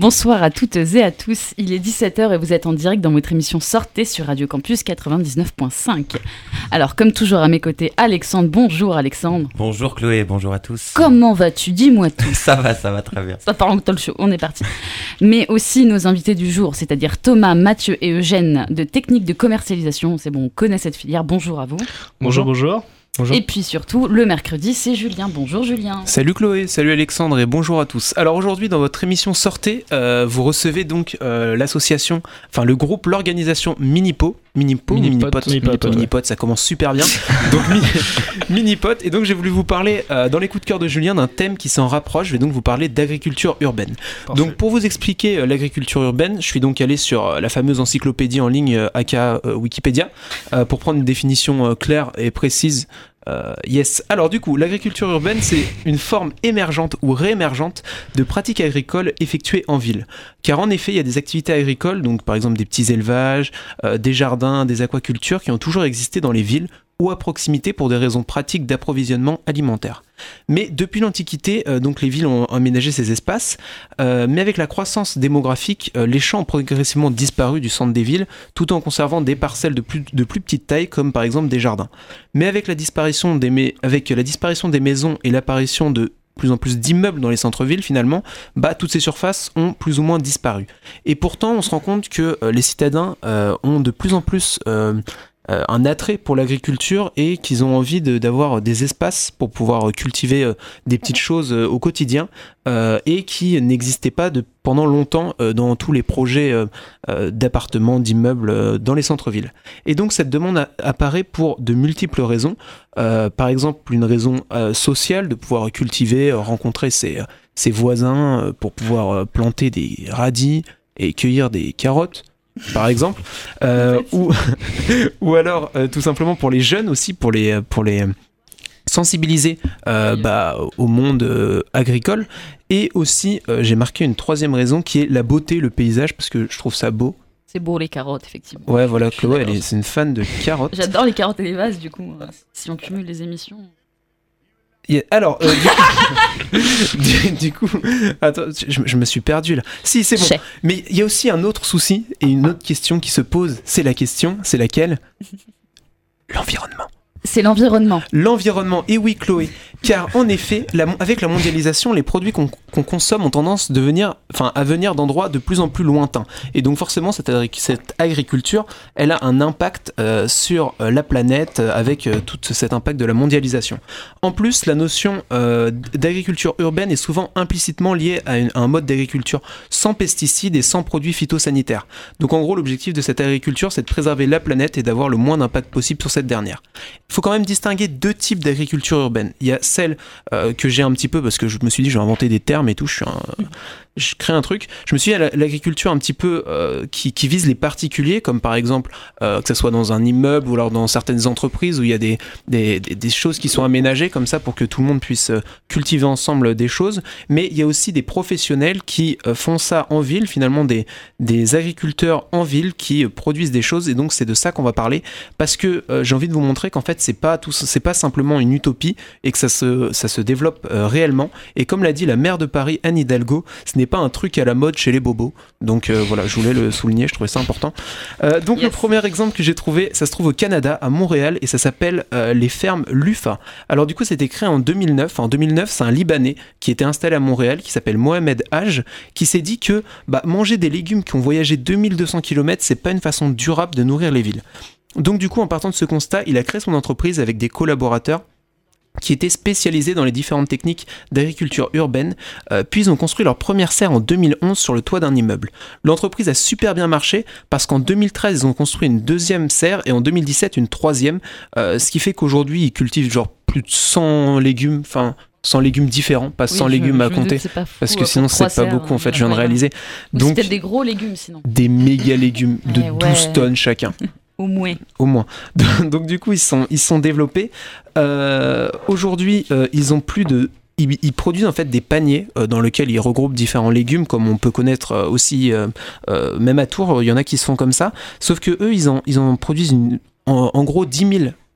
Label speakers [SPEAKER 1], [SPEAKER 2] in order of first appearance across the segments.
[SPEAKER 1] Bonsoir à toutes et à tous, il est 17h et vous êtes en direct dans votre émission Sortez sur Radio Campus 99.5. Alors comme toujours à mes côtés, Alexandre, bonjour Alexandre.
[SPEAKER 2] Bonjour Chloé, bonjour à tous.
[SPEAKER 1] Comment vas-tu? Dis-moi tout.
[SPEAKER 2] Ça va très bien.
[SPEAKER 1] Ça part en talk show, on est parti. Mais aussi nos invités du jour, c'est-à-dire Thomas, Mathieu et Eugène de Technique de Commercialisation. C'est bon, on connaît cette filière, bonjour à vous.
[SPEAKER 3] Bonjour.
[SPEAKER 4] Bonjour.
[SPEAKER 1] Et puis surtout, le mercredi, c'est Julien. Bonjour Julien.
[SPEAKER 3] Salut Chloé, salut Alexandre et bonjour à tous. Alors aujourd'hui, dans votre émission Sortez, vous recevez donc l'association, enfin le groupe, l'organisation Minipot, ça commence super bien. Donc Minipot, et donc j'ai voulu vous parler dans les coups de cœur de Julien d'un thème qui s'en rapproche. Je vais donc vous parler d'agriculture urbaine. Parfait. Donc pour vous expliquer l'agriculture urbaine, je suis donc allé sur la fameuse encyclopédie en ligne aka Wikipédia pour prendre une définition claire et précise. Yes. Alors du coup, l'agriculture urbaine, c'est une forme émergente ou réémergente de pratiques agricoles effectuées en ville. Car en effet, il y a des activités agricoles, donc par exemple des petits élevages, des jardins, des aquacultures qui ont toujours existé dans les villes ou à proximité pour des raisons pratiques d'approvisionnement alimentaire. Mais depuis l'Antiquité, donc les villes ont aménagé ces espaces, mais avec la croissance démographique, les champs ont progressivement disparu du centre des villes, tout en conservant des parcelles de plus petite taille, comme par exemple des jardins. Mais avec la disparition des maisons et l'apparition de plus en plus d'immeubles dans les centres-villes, finalement, toutes ces surfaces ont plus ou moins disparu. Et pourtant, on se rend compte que les citadins ont de plus en plus un attrait pour l'agriculture et qu'ils ont envie d'avoir des espaces pour pouvoir cultiver des petites choses au quotidien et qui n'existaient pas pendant longtemps dans tous les projets d'appartements, d'immeubles dans les centres-villes. Et donc cette demande apparaît pour de multiples raisons. Par exemple, une raison sociale, de pouvoir cultiver, rencontrer ses voisins pour pouvoir planter des radis et cueillir des carottes, par exemple, ou alors tout simplement pour les jeunes aussi, pour les sensibiliser au monde agricole. Et aussi, j'ai marqué une troisième raison qui est la beauté, le paysage, parce que je trouve ça beau. C'est
[SPEAKER 1] beau les carottes, effectivement.
[SPEAKER 3] Ouais, voilà, Chloé, c'est une fan de carottes.
[SPEAKER 1] J'adore les carottes et les vases, du coup, si on cumule les émissions...
[SPEAKER 3] Alors, du coup, attends, je me suis perdu là. Si, c'est bon. Mais il y a aussi un autre souci et une autre question qui se pose. C'est laquelle? L'environnement.
[SPEAKER 1] C'est l'environnement.
[SPEAKER 3] L'environnement, et oui Chloé, car en effet, avec la mondialisation, les produits qu'on consomme ont tendance à venir d'endroits de plus en plus lointains. Et donc forcément, cette agriculture, elle a un impact sur la planète avec tout cet impact de la mondialisation. En plus, la notion d'agriculture urbaine est souvent implicitement liée à un mode d'agriculture sans pesticides et sans produits phytosanitaires. Donc en gros, l'objectif de cette agriculture, c'est de préserver la planète et d'avoir le moins d'impact possible sur cette dernière. Il faut quand même distinguer deux types d'agriculture urbaine. Il y a celle que j'ai un petit peu, parce que je me suis dit je vais inventer des termes et tout, je crée un truc. Je me suis dit l'agriculture un petit peu qui vise les particuliers, comme par exemple que ce soit dans un immeuble ou alors dans certaines entreprises où il y a des choses qui sont aménagées comme ça pour que tout le monde puisse cultiver ensemble des choses. Mais il y a aussi des professionnels qui font ça en ville, finalement des agriculteurs en ville qui produisent des choses, et donc c'est de ça qu'on va parler, parce que j'ai envie de vous montrer qu'en fait c'est pas simplement une utopie et que ça se développe réellement. Et comme l'a dit la maire de Paris, Anne Hidalgo, ce n'est pas un truc à la mode chez les bobos. Donc voilà, je voulais le souligner, je trouvais ça important. Le premier exemple que j'ai trouvé, ça se trouve au Canada, à Montréal, et ça s'appelle les fermes Lufa. Alors du coup, c'était créé en 2009. En 2009, c'est un Libanais qui était installé à Montréal, qui s'appelle Mohamed Haj, qui s'est dit que manger des légumes qui ont voyagé 2200 km, c'est pas une façon durable de nourrir les villes. Donc du coup, en partant de ce constat, il a créé son entreprise avec des collaborateurs qui étaient spécialisés dans les différentes techniques d'agriculture urbaine, puis ils ont construit leur première serre en 2011 sur le toit d'un immeuble. L'entreprise a super bien marché parce qu'en 2013, ils ont construit une deuxième serre et en 2017, une troisième, ce qui fait qu'aujourd'hui, ils cultivent plus de 100 légumes, 100 légumes différents, pas 100 légumes à compter, parce que sinon c'est pas beaucoup en fait, je viens de réaliser.
[SPEAKER 1] Donc c'était des gros légumes sinon.
[SPEAKER 3] Des méga légumes de 12 tonnes chacun.
[SPEAKER 1] Au
[SPEAKER 3] moins. Donc du coup, ils sont développés. Aujourd'hui, ils ont plus de... Ils produisent en fait des paniers dans lesquels ils regroupent différents légumes, comme on peut connaître aussi, même à Tours, il y en a qui se font comme ça. Sauf que eux, ils en produisent en gros 10 000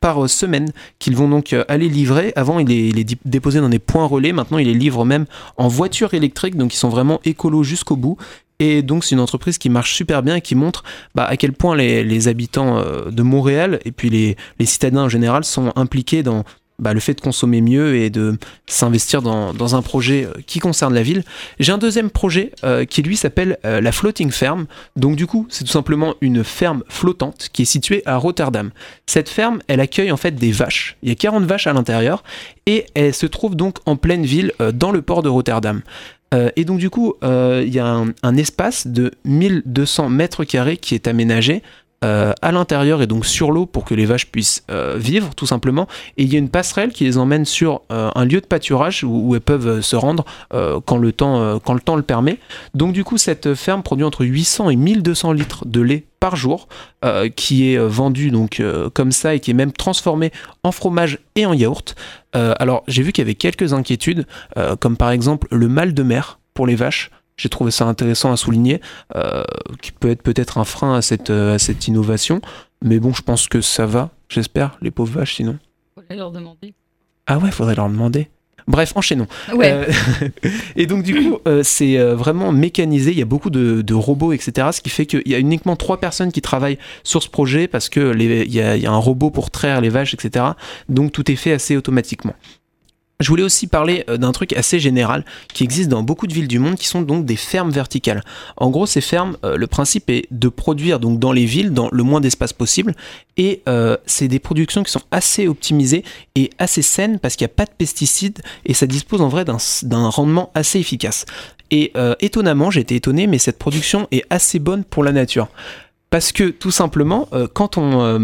[SPEAKER 3] par semaine qu'ils vont donc aller livrer. Avant, il est déposé dans des points relais. Maintenant, ils les livrent même en voiture électrique. Donc, ils sont vraiment écolos jusqu'au bout. Et donc, c'est une entreprise qui marche super bien et qui montre à quel point les habitants de Montréal et puis les citadins en général sont impliqués dans le fait de consommer mieux et de s'investir dans un projet qui concerne la ville. J'ai un deuxième projet qui lui s'appelle la Floating Farm. Donc du coup, c'est tout simplement une ferme flottante qui est située à Rotterdam. Cette ferme, elle accueille en fait des vaches. Il y a 40 vaches à l'intérieur et elle se trouve donc en pleine ville dans le port de Rotterdam. Et donc du coup, il y a un espace de 1200 mètres carrés qui est aménagé à l'intérieur et donc sur l'eau pour que les vaches puissent vivre tout simplement, et il y a une passerelle qui les emmène sur un lieu de pâturage où elles peuvent se rendre quand le temps le permet. Donc du coup cette ferme produit entre 800 et 1200 litres de lait par jour qui est vendu donc comme ça et qui est même transformé en fromage et en yaourt. Alors j'ai vu qu'il y avait quelques inquiétudes comme par exemple le mal de mer pour les vaches. J'ai trouvé ça intéressant à souligner, qui peut être peut-être un frein à cette innovation. Mais bon, je pense que ça va, j'espère, les pauvres vaches sinon.
[SPEAKER 1] Faudrait leur demander.
[SPEAKER 3] Ah ouais, faudrait leur demander. Bref, enchaînons.
[SPEAKER 1] Ouais.
[SPEAKER 3] Et donc du coup, c'est vraiment mécanisé, il y a beaucoup de robots, etc. Ce qui fait qu'il y a uniquement 3 personnes qui travaillent sur ce projet parce qu'il y a un robot pour traire les vaches, etc. Donc tout est fait assez automatiquement. Je voulais aussi parler d'un truc assez général qui existe dans beaucoup de villes du monde qui sont donc des fermes verticales. En gros, ces fermes, le principe est de produire donc dans les villes, dans le moins d'espace possible, et c'est des productions qui sont assez optimisées et assez saines parce qu'il n'y a pas de pesticides et ça dispose en vrai d'un rendement assez efficace. Et étonnamment, j'ai été étonné, mais cette production est assez bonne pour la nature. Parce que tout simplement, quand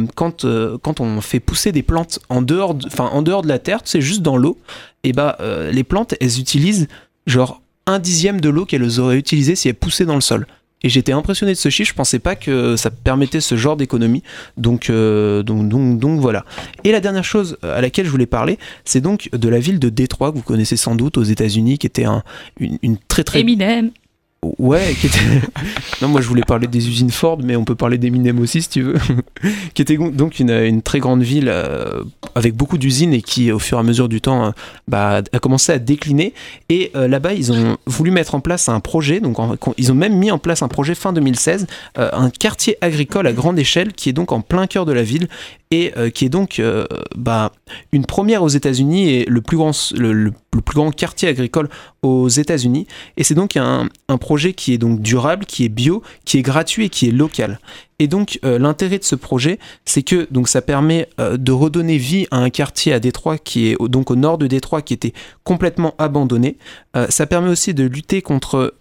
[SPEAKER 3] on fait pousser des plantes en dehors de la terre, c'est juste dans l'eau, et les plantes, elles utilisent genre 1/10 de l'eau qu'elles auraient utilisé si elles poussaient dans le sol. Et j'étais impressionné de ce chiffre, je pensais pas que ça permettait ce genre d'économie. Donc voilà. Et la dernière chose à laquelle je voulais parler, c'est donc de la ville de Détroit, que vous connaissez sans doute aux États-Unis, qui était une très très...
[SPEAKER 1] Eminem.
[SPEAKER 3] Ouais, qui était... Non, moi je voulais parler des usines Ford, mais on peut parler d'Eminem aussi si tu veux. Qui était donc une très grande ville avec beaucoup d'usines et qui, au fur et à mesure du temps, a commencé à décliner. Et là-bas, ils ont voulu mettre en place un projet, donc ils ont même mis en place un projet fin 2016, un quartier agricole à grande échelle qui est donc en plein cœur de la ville et qui est donc une première aux États-Unis et le plus grand quartier agricole aux États-Unis. Et c'est donc un projet qui est donc durable, qui est bio, qui est gratuit et qui est local. Et donc l'intérêt de ce projet, c'est que donc ça permet de redonner vie à un quartier à Détroit qui est donc au nord de Détroit qui était complètement abandonné. Ça permet aussi de lutter contre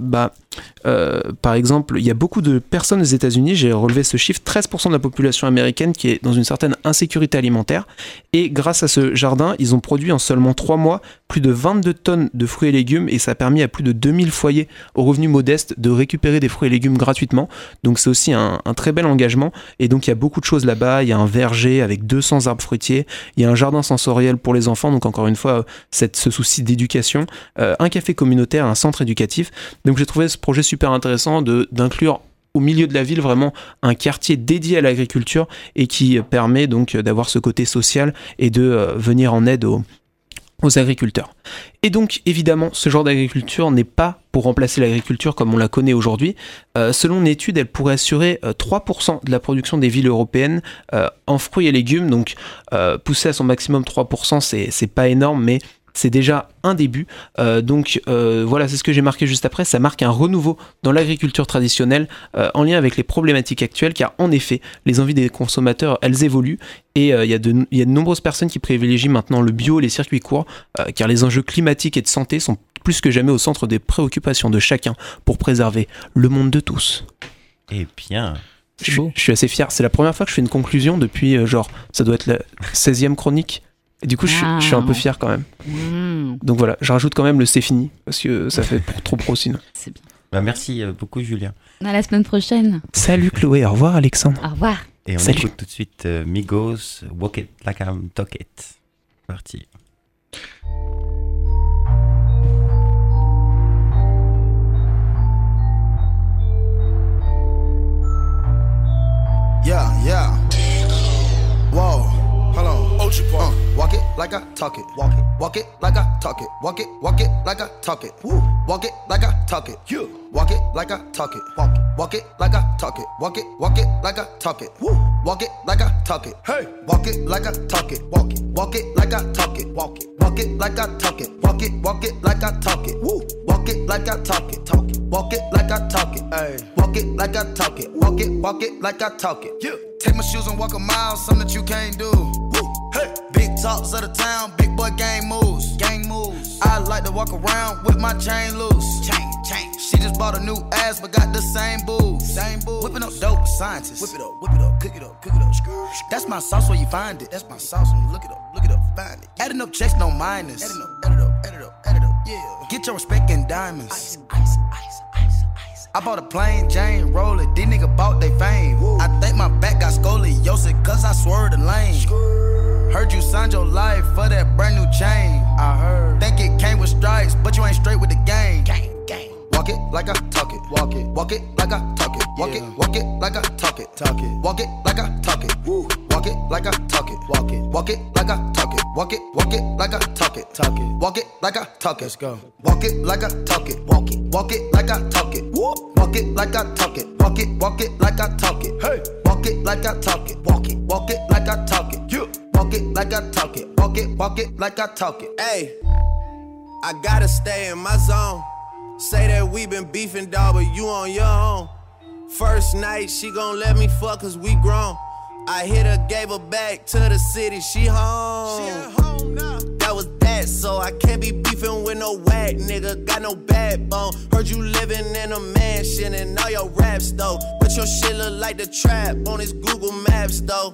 [SPEAKER 3] par exemple, il y a beaucoup de personnes aux États-Unis, j'ai relevé ce chiffre, 13% de la population américaine qui est dans une certaine insécurité alimentaire. Et grâce à ce jardin, ils ont produit en seulement 3 mois plus de 22 tonnes de fruits et légumes et ça a permis à plus de 2000 foyers aux revenus modestes de récupérer des fruits et légumes gratuitement. Donc c'est aussi un très bel engagement. Et donc il y a beaucoup de choses là-bas. Il y a un verger avec 200 arbres fruitiers. Il y a un jardin sensoriel pour les enfants. Donc encore une fois, ce souci d'éducation. Un café communautaire, un centre éducatif. Donc j'ai trouvé ce projet super intéressant d'inclure au milieu de la ville vraiment un quartier dédié à l'agriculture et qui permet donc d'avoir ce côté social et de venir en aide aux agriculteurs. Et donc évidemment ce genre d'agriculture n'est pas pour remplacer l'agriculture comme on la connaît aujourd'hui. Selon une étude, elle pourrait assurer 3% de la production des villes européennes en fruits et légumes. Donc pousser à son maximum 3%, c'est pas énorme, mais c'est déjà un début. Voilà, c'est ce que j'ai marqué juste après. Ça marque un renouveau dans l'agriculture traditionnelle en lien avec les problématiques actuelles, car en effet, les envies des consommateurs, elles évoluent. Et il y a de nombreuses personnes qui privilégient maintenant le bio et les circuits courts, car les enjeux climatiques et de santé sont plus que jamais au centre des préoccupations de chacun pour préserver le monde de tous.
[SPEAKER 2] Eh bien...
[SPEAKER 3] Je suis assez fier. C'est la première fois que je fais une conclusion depuis, ça doit être la 16e chronique. Et du coup, je suis un peu fier quand même. Donc voilà, je rajoute quand même le c'est fini, parce que ça fait trop pro sinon.
[SPEAKER 1] C'est bien.
[SPEAKER 2] Merci beaucoup, Julien.
[SPEAKER 1] À la semaine prochaine.
[SPEAKER 3] Salut Chloé, au revoir Alexandre.
[SPEAKER 1] Au revoir.
[SPEAKER 2] Et on écoute tout de suite Migos, Walk It Like I'm Talk It. Parti.
[SPEAKER 4] Yeah. Whoa, hold on. Culture Park. Walk it like I talk it. Walk it like I talk it. Walk it like I talk it. Walk it like I talk it. Walk it like I talk it. Walk it like I talk it. Walk it like I talk it. Walk it like I talk it. Hey, walk it like I talk it. Walk it like I talk it. Walk it like I talk it. Walk it like I talk it. Walk it like I talk it. Walk it like I talk it. Hey, walk it like I talk it. Walk it like I talk it. Take my shoes and walk a mile, something that you can't do. Hey, big talks of the town, big boy gang moves. I like to walk around with my chain loose. Chain. She just bought a new ass, but got the same booze. Whipping up dope scientists. Whip it up, cook it up. That's my sauce where you find it. That's my sauce when you look it up, find it. Adding up checks, no minus. Add it up, yeah. Get your respect in diamonds. Ice. I bought a plain Jane roller, these niggas bought they fame. I think my back got scoliosis, cause I swerved the lane. Heard you signed your life for that brand new chain. I heard. Think it came with stripes, but you ain't straight with the game. Walk it like I talk it. Walk it like I talk it. Walk it like I talk it. Walk it like I talk it. Walk it like I talk it. Walk it like I talk it. Walk it like I talk it. Walk it like I talk it. Let's go. Walk it like I talk it. Walk it like I talk it. Walk it like I talk it. Walk it like I talk it. Hey, walk it like I talk it. Walk it like I talk it. Walk it like I talk it. Walk it like I talk it.
[SPEAKER 5] Hey, I gotta stay in my zone. Say that we been beefing, dawg, but you on your own. First night, she gon' let me fuck cause we grown. I hit her, gave her back to the city, she home. She at home now. That was that, so I can't be beefing with no whack nigga, got no backbone. Heard you living in a mansion and all your raps though. But your shit look like the trap on his Google Maps though.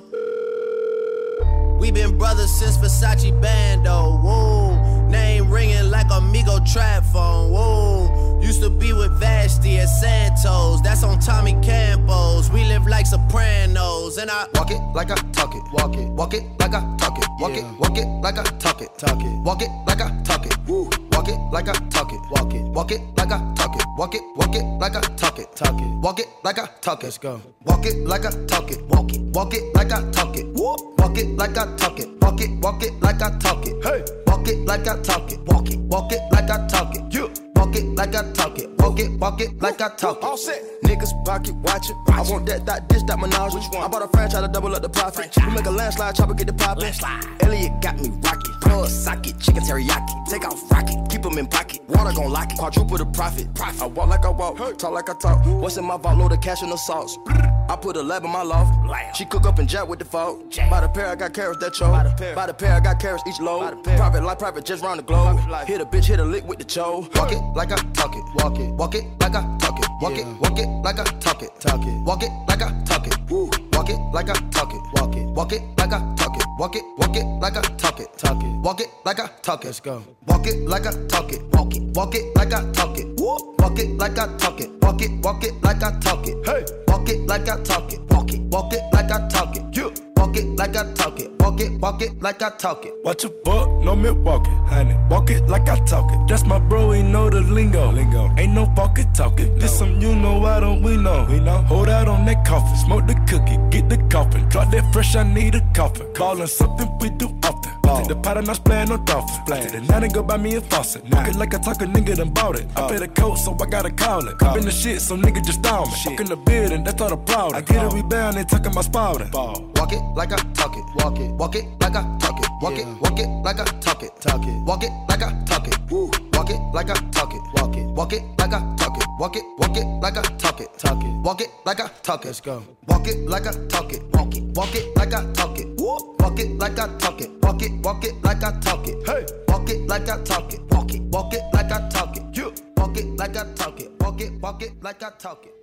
[SPEAKER 5] We been brothers since Versace Bando, whoa. Name ringing like Amigo trap phone, whoa. Used to be with Vashti at Santos, that's on Tommy Campos. We live like Sopranos, and I
[SPEAKER 4] walk it like I talk it. Walk it like I talk it. Walk it like I talk it. Walk it like I talk it. Walk it like I talk it. Walk it like I talk it. Walk it like I talk it. Walk it like I talk it. Let's go. Walk it like I talk it. Walk it like I talk it. Walk it like I talk it. Walk it like I talk it. Hey, walk it like I talk it. Walk it like I talk it. Walk it like I talk it. Walk it like I talk it. All set. Niggas pocket watching. I want that dish, that menage. Which one? I bought a franchise to double up the profit. We make a landslide, chopper get the poppin'. Elliot got me rocket. Plug socket, chicken teriyaki. Take off rocket, keep them in pocket. Water gon' lock it. Quadruple the profit. I walk like I walk, talk like I talk. What's in my vault? Load of cash and the sauce. I put a lab in my loft. She cook up and jack with the fault. By the pair, I got carrots that choke. By the pair, I got carrots each load. Private life, private just round the globe. Hit a bitch, hit a lick with the cho. Walk it like I talk it. Walk it like I talk it. Walk it like I talk it. Walk it like I talk it. Walk it like I talk it. Walk it like I talk it. Walk it like I talk it. Walk it like I talk it. Let's go. Walk it like I talk it. Walk it like I talk it. Walk it like I talk it. Walk it like I talk it. Hey, walk it like I talk it. Walk it like I talk it. Walk it like I talk it. Walk it like I talk it.
[SPEAKER 6] Watch a buck, no Milwaukee, honey. Walk it like I talk it. That's my bro, he know the lingo. Ain't no fucking talking. This some you know, why don't we know? Hold out on that coffin, smoke the cookie, get the coffin. Drop that fresh, I need a coffin. Callin' something we do often. Take the pot and I splayin' on dolphin. Take the night and go buy me a faucet. Walk it like I talk, a nigga done bought it. I pay the coat, so I gotta call it. Cop in the shit, so nigga just down me. Walk in the building, that's all the proud. I get it, we bound, they talking my spouting.
[SPEAKER 4] Walk it like I talk it. Walk it like I talk it. Walk it like I talk it. Walk it like I talk it. Walk it like I talk it. Walk it like I talk it. Walk it like I talk it. Walk it like I talk it. Let's go. Walk it like I talk it. Walk it like I talk it. Walk it like I talk it. Walk it like I talk it. Hey, walk it like I talk it. Walk it like I talk it. Walk it like I talk it. Walk it like I talk it.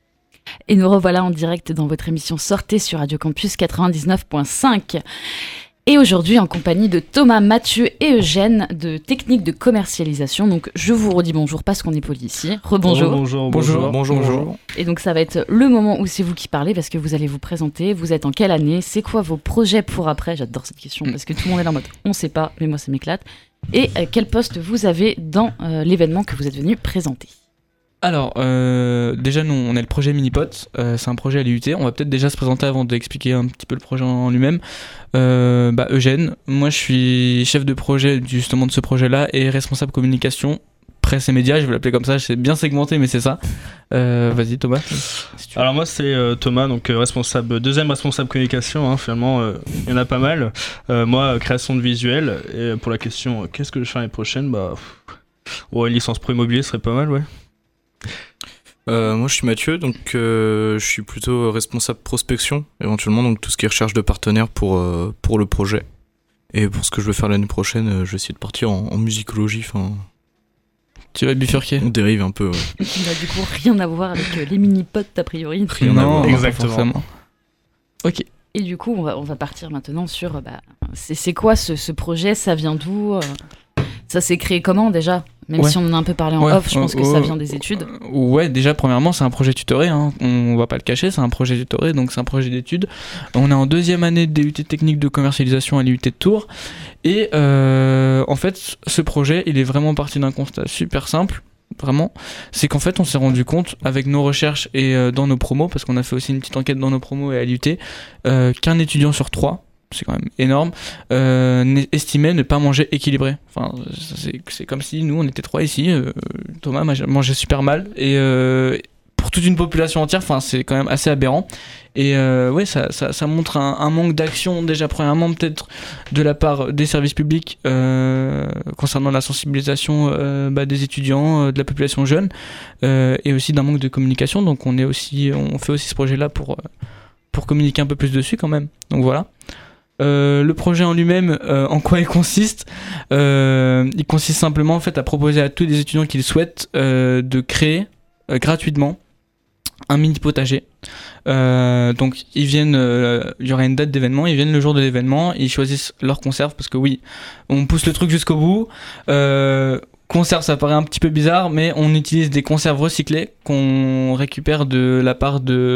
[SPEAKER 1] Et nous revoilà en direct dans votre émission Sortez sur Radio Campus 99.5. Et aujourd'hui en compagnie de Thomas, Mathieu et Eugène de Techniques de commercialisation. Donc je vous redis bonjour parce qu'on est poli ici. Rebonjour.
[SPEAKER 3] Bonjour.
[SPEAKER 1] Et donc ça va être le moment où c'est vous qui parlez parce que vous allez vous présenter. Vous êtes en quelle année? C'est quoi vos projets pour après? J'adore cette question parce que tout le monde est là en mode on sait pas, mais moi ça m'éclate. Et quel poste vous avez dans l'événement que vous êtes venu présenter?
[SPEAKER 7] Alors, déjà, nous, on a le projet Minipot. C'est un projet à l'IUT. On va peut-être déjà se présenter avant d'expliquer un petit peu le projet en lui-même. Eugène, moi, je suis chef de projet justement de ce projet-là et responsable communication, presse et médias. Je vais l'appeler comme ça. C'est bien segmenté, mais c'est ça. Vas-y, Thomas. Si tu veux.
[SPEAKER 8] Alors moi, c'est Thomas, donc deuxième responsable communication. Hein, finalement, il y en a pas mal. Moi, création de visuels. Et pour la question, qu'est-ce que je fais l'année prochaine ? Une licence pro immobilier serait pas mal, ouais.
[SPEAKER 9] Moi je suis Mathieu, donc je suis plutôt responsable prospection éventuellement, donc tout ce qui est recherche de partenaires pour le projet. Et pour ce que je veux faire l'année prochaine, je vais essayer de partir en musicologie,
[SPEAKER 7] Tu vas bifurquer.
[SPEAKER 9] On dérive un peu, ouais.
[SPEAKER 1] Qui n'a du coup rien à voir avec les mini-potes a priori.
[SPEAKER 9] Rien à voir.
[SPEAKER 8] Exactement.
[SPEAKER 7] Forcément. Ok.
[SPEAKER 1] Et du coup, on va partir maintenant sur c'est quoi ce projet, ça vient d'où ça s'est créé comment déjà ? Même si on en a un peu parlé en off, je pense que ça vient des études.
[SPEAKER 7] Ouais, déjà, premièrement, c'est un projet tutoré, hein. On va pas le cacher, c'est un projet tutoré, donc c'est un projet d'études. On est en 2e année de DUT technique de commercialisation à l'IUT de Tours. Et en fait, ce projet, il est vraiment parti d'un constat super simple, vraiment. C'est qu'en fait, on s'est rendu compte, avec nos recherches et dans nos promos, parce qu'on a fait aussi une petite enquête dans nos promos et à l'IUT, qu'un étudiant sur 3, c'est quand même énorme, estimait ne pas manger équilibré. Enfin, c'est comme si nous on était 3 ici, Thomas mangeait super mal, et pour toute une population entière, enfin c'est quand même assez aberrant. Et ouais, ça montre un manque d'action déjà premièrement peut-être de la part des services publics concernant la sensibilisation des étudiants, de la population jeune, et aussi d'un manque de communication. Donc on fait aussi ce projet-là pour communiquer un peu plus dessus quand même. Donc voilà. Le projet en lui-même, en quoi il consiste ? Il consiste simplement en fait à proposer à tous les étudiants qui le souhaitent de créer gratuitement un mini potager. Donc ils viennent, il y aura une date d'événement, ils viennent le jour de l'événement, ils choisissent leur conserve parce que oui, on pousse le truc jusqu'au bout. Conserve, ça paraît un petit peu bizarre, mais on utilise des conserves recyclées qu'on récupère de la part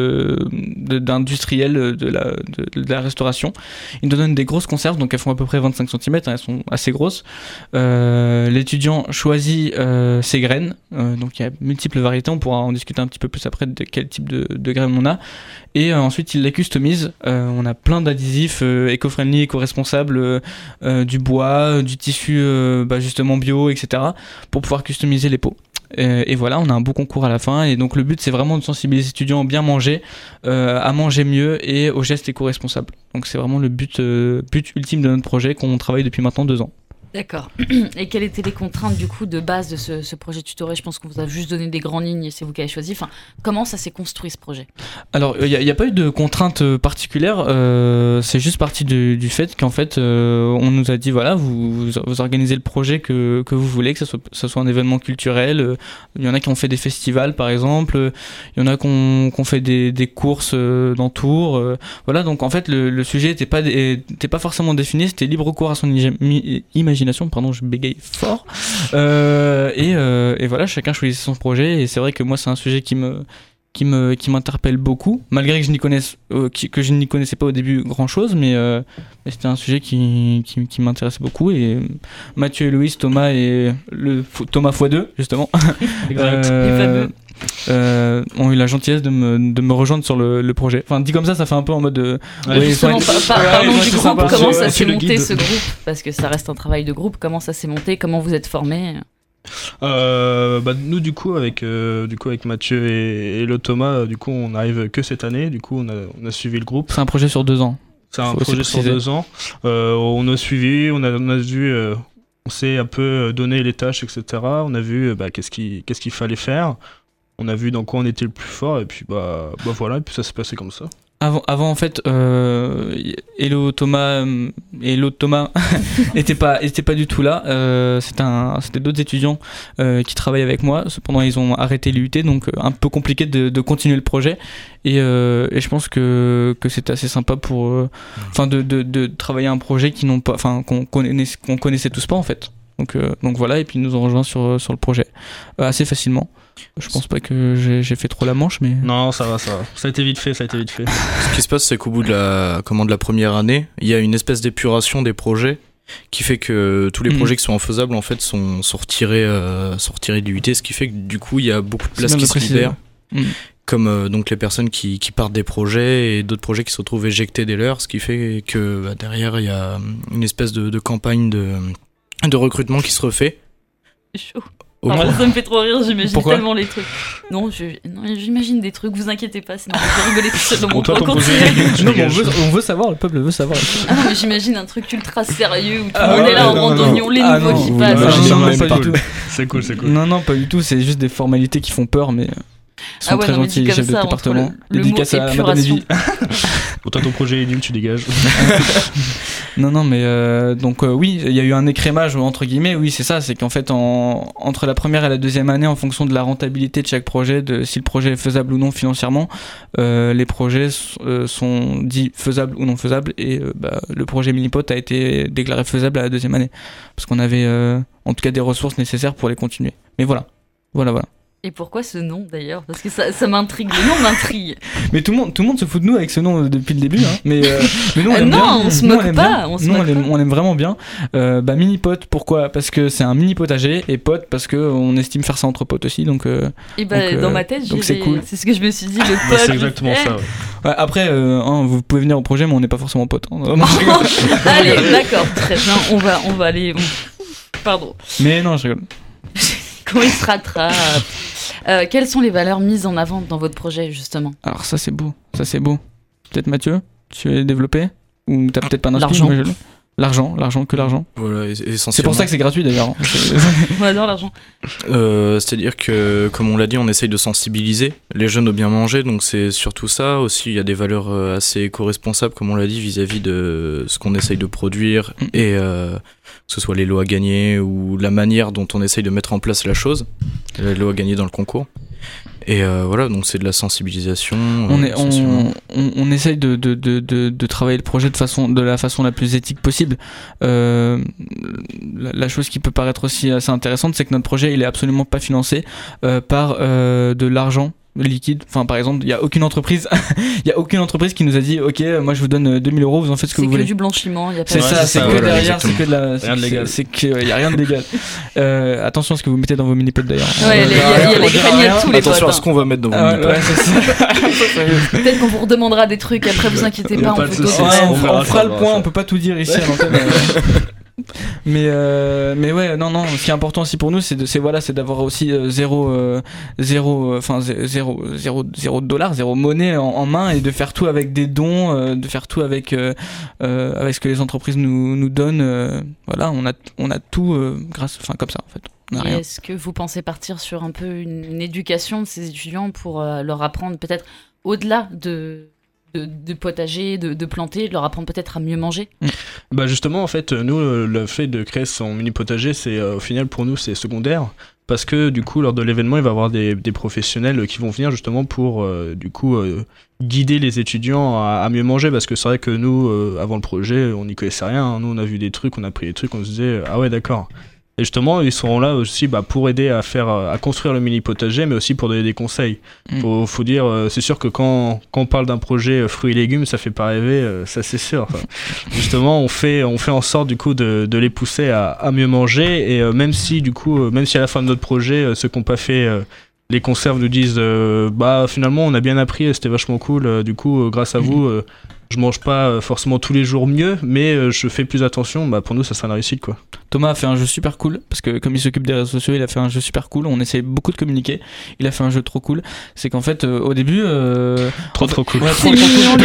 [SPEAKER 7] d'industriels de la restauration. Ils nous donnent des grosses conserves, donc elles font à peu près 25 cm, elles sont assez grosses. L'étudiant choisit ses graines, donc il y a multiples variétés, on pourra en discuter un petit peu plus après de quel type de graines on a. Et ensuite il les customise, on a plein d'adhésifs éco-friendly, éco-responsables, du bois, du tissu justement bio, etc. pour pouvoir customiser les pots. Et voilà, on a un beau concours à la fin, et donc le but c'est vraiment de sensibiliser les étudiants à bien manger, à manger mieux et aux gestes éco-responsables. Donc c'est vraiment le but ultime de notre projet qu'on travaille depuis maintenant 2 ans.
[SPEAKER 1] D'accord. Et quelles étaient les contraintes du coup de base de ce projet tutoré ? Je pense qu'on vous a juste donné des grandes lignes et c'est vous qui avez choisi. Enfin, comment ça s'est construit ce projet ?
[SPEAKER 7] Alors, il n'y a pas eu de contraintes particulières. C'est juste parti du fait qu'en fait, on nous a dit voilà, vous organisez le projet que vous voulez, que ce soit un événement culturel. Il y en a qui ont fait des festivals par exemple. Il y en a qui ont fait des courses dans Tours. Voilà, donc en fait, le sujet n'était pas forcément défini. C'était libre cours à son imagination. Pardon, je bégaye fort. Et voilà, chacun choisissait son projet. Et c'est vrai que moi, c'est un sujet qui m'interpelle beaucoup, malgré que je n'y connaissais pas au début grand chose, mais c'était un sujet qui m'intéressait beaucoup. Et Mathieu et Louis, Thomas et Thomas x2 justement, ont eu la gentillesse de me rejoindre sur le projet. Enfin, dit comme ça fait un peu en mode
[SPEAKER 1] justement, parlons du groupe.
[SPEAKER 8] Sympa.
[SPEAKER 1] Comment ça s'est
[SPEAKER 8] C'est le
[SPEAKER 1] monté
[SPEAKER 8] guide.
[SPEAKER 1] ce groupe ? Parce que ça reste un travail de groupe. Comment ça s'est monté ? Comment vous êtes formés ?
[SPEAKER 8] Nous du coup avec Mathieu et le Thomas, du coup on arrive que cette année. Du coup on a suivi le groupe.
[SPEAKER 7] c'est un projet sur 2 ans.
[SPEAKER 8] C'est un
[SPEAKER 7] Faut
[SPEAKER 8] projet
[SPEAKER 7] aussi
[SPEAKER 8] sur
[SPEAKER 7] préciser.
[SPEAKER 8] 2 ans. On a suivi, on a vu, on s'est un peu donné les tâches, etc. On a vu qu'est-ce qu'il fallait faire. On a vu dans quoi on était le plus fort, et puis voilà, et puis ça s'est passé comme ça.
[SPEAKER 7] Avant en fait, Hello Thomas et l'autre Thomas était pas du tout là. C'était d'autres étudiants qui travaillaient avec moi. Cependant, ils ont arrêté l'IUT, donc un peu compliqué de continuer le projet. Et je pense que c'était assez sympa pour, de travailler un projet qu'on connaissait tous pas en fait. Donc voilà, et puis ils nous ont rejoints sur le projet assez facilement. Je pense pas que j'ai fait trop la manche, mais
[SPEAKER 8] Non, ça va. Ça a été vite fait.
[SPEAKER 9] Ce qui se passe, c'est qu'au bout de la première année, il y a une espèce d'épuration des projets, qui fait que tous les projets qui sont infaisables en fait sont retirés de l'UIT, ce qui fait que du coup il y a beaucoup de places qui se libèrent, comme donc les personnes qui partent des projets et d'autres projets qui se retrouvent éjectés dès lors, ce qui fait que derrière il y a une espèce de campagne de recrutement qui se refait.
[SPEAKER 1] C'est chaud. Ça me fait trop rire, j'imagine tellement les trucs. Non, j'imagine des trucs, vous inquiétez pas, sinon je vais rigoler tout seul dans mon coin.
[SPEAKER 7] On veut savoir, le peuple veut savoir.
[SPEAKER 1] Ah non, mais j'imagine un truc ultra sérieux où tout le monde est là en randonnion, les nouveaux qui passent.
[SPEAKER 7] Non, pas du tout.
[SPEAKER 8] C'est cool.
[SPEAKER 7] Non, pas du tout, c'est juste des formalités qui font peur, mais... Ils sont très gentils, les chefs de département.
[SPEAKER 1] Dédicace à Madame Evie.
[SPEAKER 8] Autant ton projet est nul, tu dégages.
[SPEAKER 7] Non, mais donc oui, il y a eu un écrémage entre guillemets. Oui, c'est ça, c'est qu'en fait, entre la première et la deuxième année, en fonction de la rentabilité de chaque projet, de si le projet est faisable ou non financièrement, les projets sont dits faisables ou non faisables. Et le projet Minipot a été déclaré faisable à la deuxième année, parce qu'on avait en tout cas des ressources nécessaires pour les continuer. Mais voilà.
[SPEAKER 1] Et pourquoi ce nom d'ailleurs ? Parce que ça m'intrigue, le nom m'intrigue.
[SPEAKER 7] Mais tout le monde se fout de nous avec ce nom depuis le début, hein. Mais nous on aime bien.
[SPEAKER 1] On se moque pas.
[SPEAKER 7] On aime vraiment bien. Mini-pot, pourquoi ? Parce que c'est un mini potager, et pot parce qu'on estime faire ça entre potes aussi. Donc,
[SPEAKER 1] dans ma tête,
[SPEAKER 7] c'est cool.
[SPEAKER 1] C'est ce que je me suis dit, le pot.
[SPEAKER 8] C'est exactement ça.
[SPEAKER 7] Ouais, après, vous pouvez venir au projet, mais on n'est pas forcément potes. Hein.
[SPEAKER 1] Allez, d'accord, très bien. On va aller. Pardon.
[SPEAKER 7] Mais non, je rigole.
[SPEAKER 1] Comment il se rattrape ? Quelles sont les valeurs mises en avant dans votre projet, justement ?
[SPEAKER 7] Alors ça c'est beau. Peut-être Mathieu, tu veux développer ? Ou t'as peut-être pas d'inspiration ? L'argent, que l'argent.
[SPEAKER 9] Voilà, essentiellement.
[SPEAKER 7] C'est pour ça que c'est gratuit d'ailleurs.
[SPEAKER 1] On adore l'argent.
[SPEAKER 9] C'est-à-dire que, comme on l'a dit, on essaye de sensibiliser les jeunes au bien manger, donc c'est surtout ça. Aussi, il y a des valeurs assez éco-responsables, comme on l'a dit, vis-à-vis de ce qu'on essaye de produire, et que ce soit les lots à gagner ou la manière dont on essaye de mettre en place la chose, les lots à gagner dans le concours. Et voilà, donc c'est de la sensibilisation.
[SPEAKER 7] On essaye de travailler le projet de la façon la plus éthique possible. La chose qui peut paraître aussi assez intéressante, c'est que notre projet il est absolument pas financé par de l'argent liquide. Enfin, par exemple, il y a aucune entreprise qui nous a dit OK, moi je vous donne 2000 €, vous en faites ce que vous voulez.
[SPEAKER 1] C'est que du blanchiment, il y a pas
[SPEAKER 7] c'est ça, c'est que derrière,
[SPEAKER 9] exactement.
[SPEAKER 7] c'est que de la
[SPEAKER 8] rien de légal.
[SPEAKER 7] C'est que il y a rien de légal. Attention à ce que vous mettez dans vos mini-pots d'ailleurs.
[SPEAKER 1] Ouais, il y a les gragnottes tous les potes.
[SPEAKER 9] Attention à ce qu'on va mettre dans vos mini-pots.
[SPEAKER 7] Ouais, c'est ça.
[SPEAKER 1] Peut-être qu'on vous redemandera des trucs, après vous inquiétez pas, on
[SPEAKER 7] on fera le point, on peut pas tout dire ici à l'antenne. Mais ouais, non, ce qui est important aussi pour nous, c'est d'avoir aussi zéro monnaie en main, et de faire tout avec des dons, de faire tout avec ce que les entreprises nous donnent. Voilà, on a tout comme ça en fait.
[SPEAKER 1] Et est-ce que vous pensez partir sur un peu une éducation de ces étudiants pour leur apprendre peut-être au-delà de potager, de planter, de leur apprendre peut-être à mieux manger ?
[SPEAKER 8] Justement, en fait, nous, le fait de créer son mini potager, c'est au final pour nous c'est secondaire, parce que du coup lors de l'événement il va y avoir des professionnels qui vont venir justement pour guider les étudiants à mieux manger, parce que c'est vrai que nous avant le projet on n'y connaissait rien, hein. Nous on a vu des trucs, on a pris des trucs, on se disait ah ouais d'accord. Et justement, ils seront là aussi pour aider à construire le mini potager, mais aussi pour donner des conseils. Faut dire, c'est sûr que quand on parle d'un projet fruits et légumes, ça fait pas rêver, ça c'est sûr. Enfin, justement, on fait en sorte du coup de les pousser à mieux manger, et même si à la fin de notre projet, ceux qui n'ont pas fait les conserves nous disent finalement on a bien appris, c'était vachement cool, du coup grâce à vous je mange pas forcément tous les jours mieux, mais je fais plus attention, pour nous ça sera une réussite quoi.
[SPEAKER 7] Thomas a fait un jeu super cool, parce que comme il s'occupe des réseaux sociaux, il a fait un jeu super cool, on essaie beaucoup de communiquer, il a fait un jeu trop cool, c'est qu'en fait au début
[SPEAKER 8] trop cool.
[SPEAKER 7] Ouais,
[SPEAKER 1] c'est mignon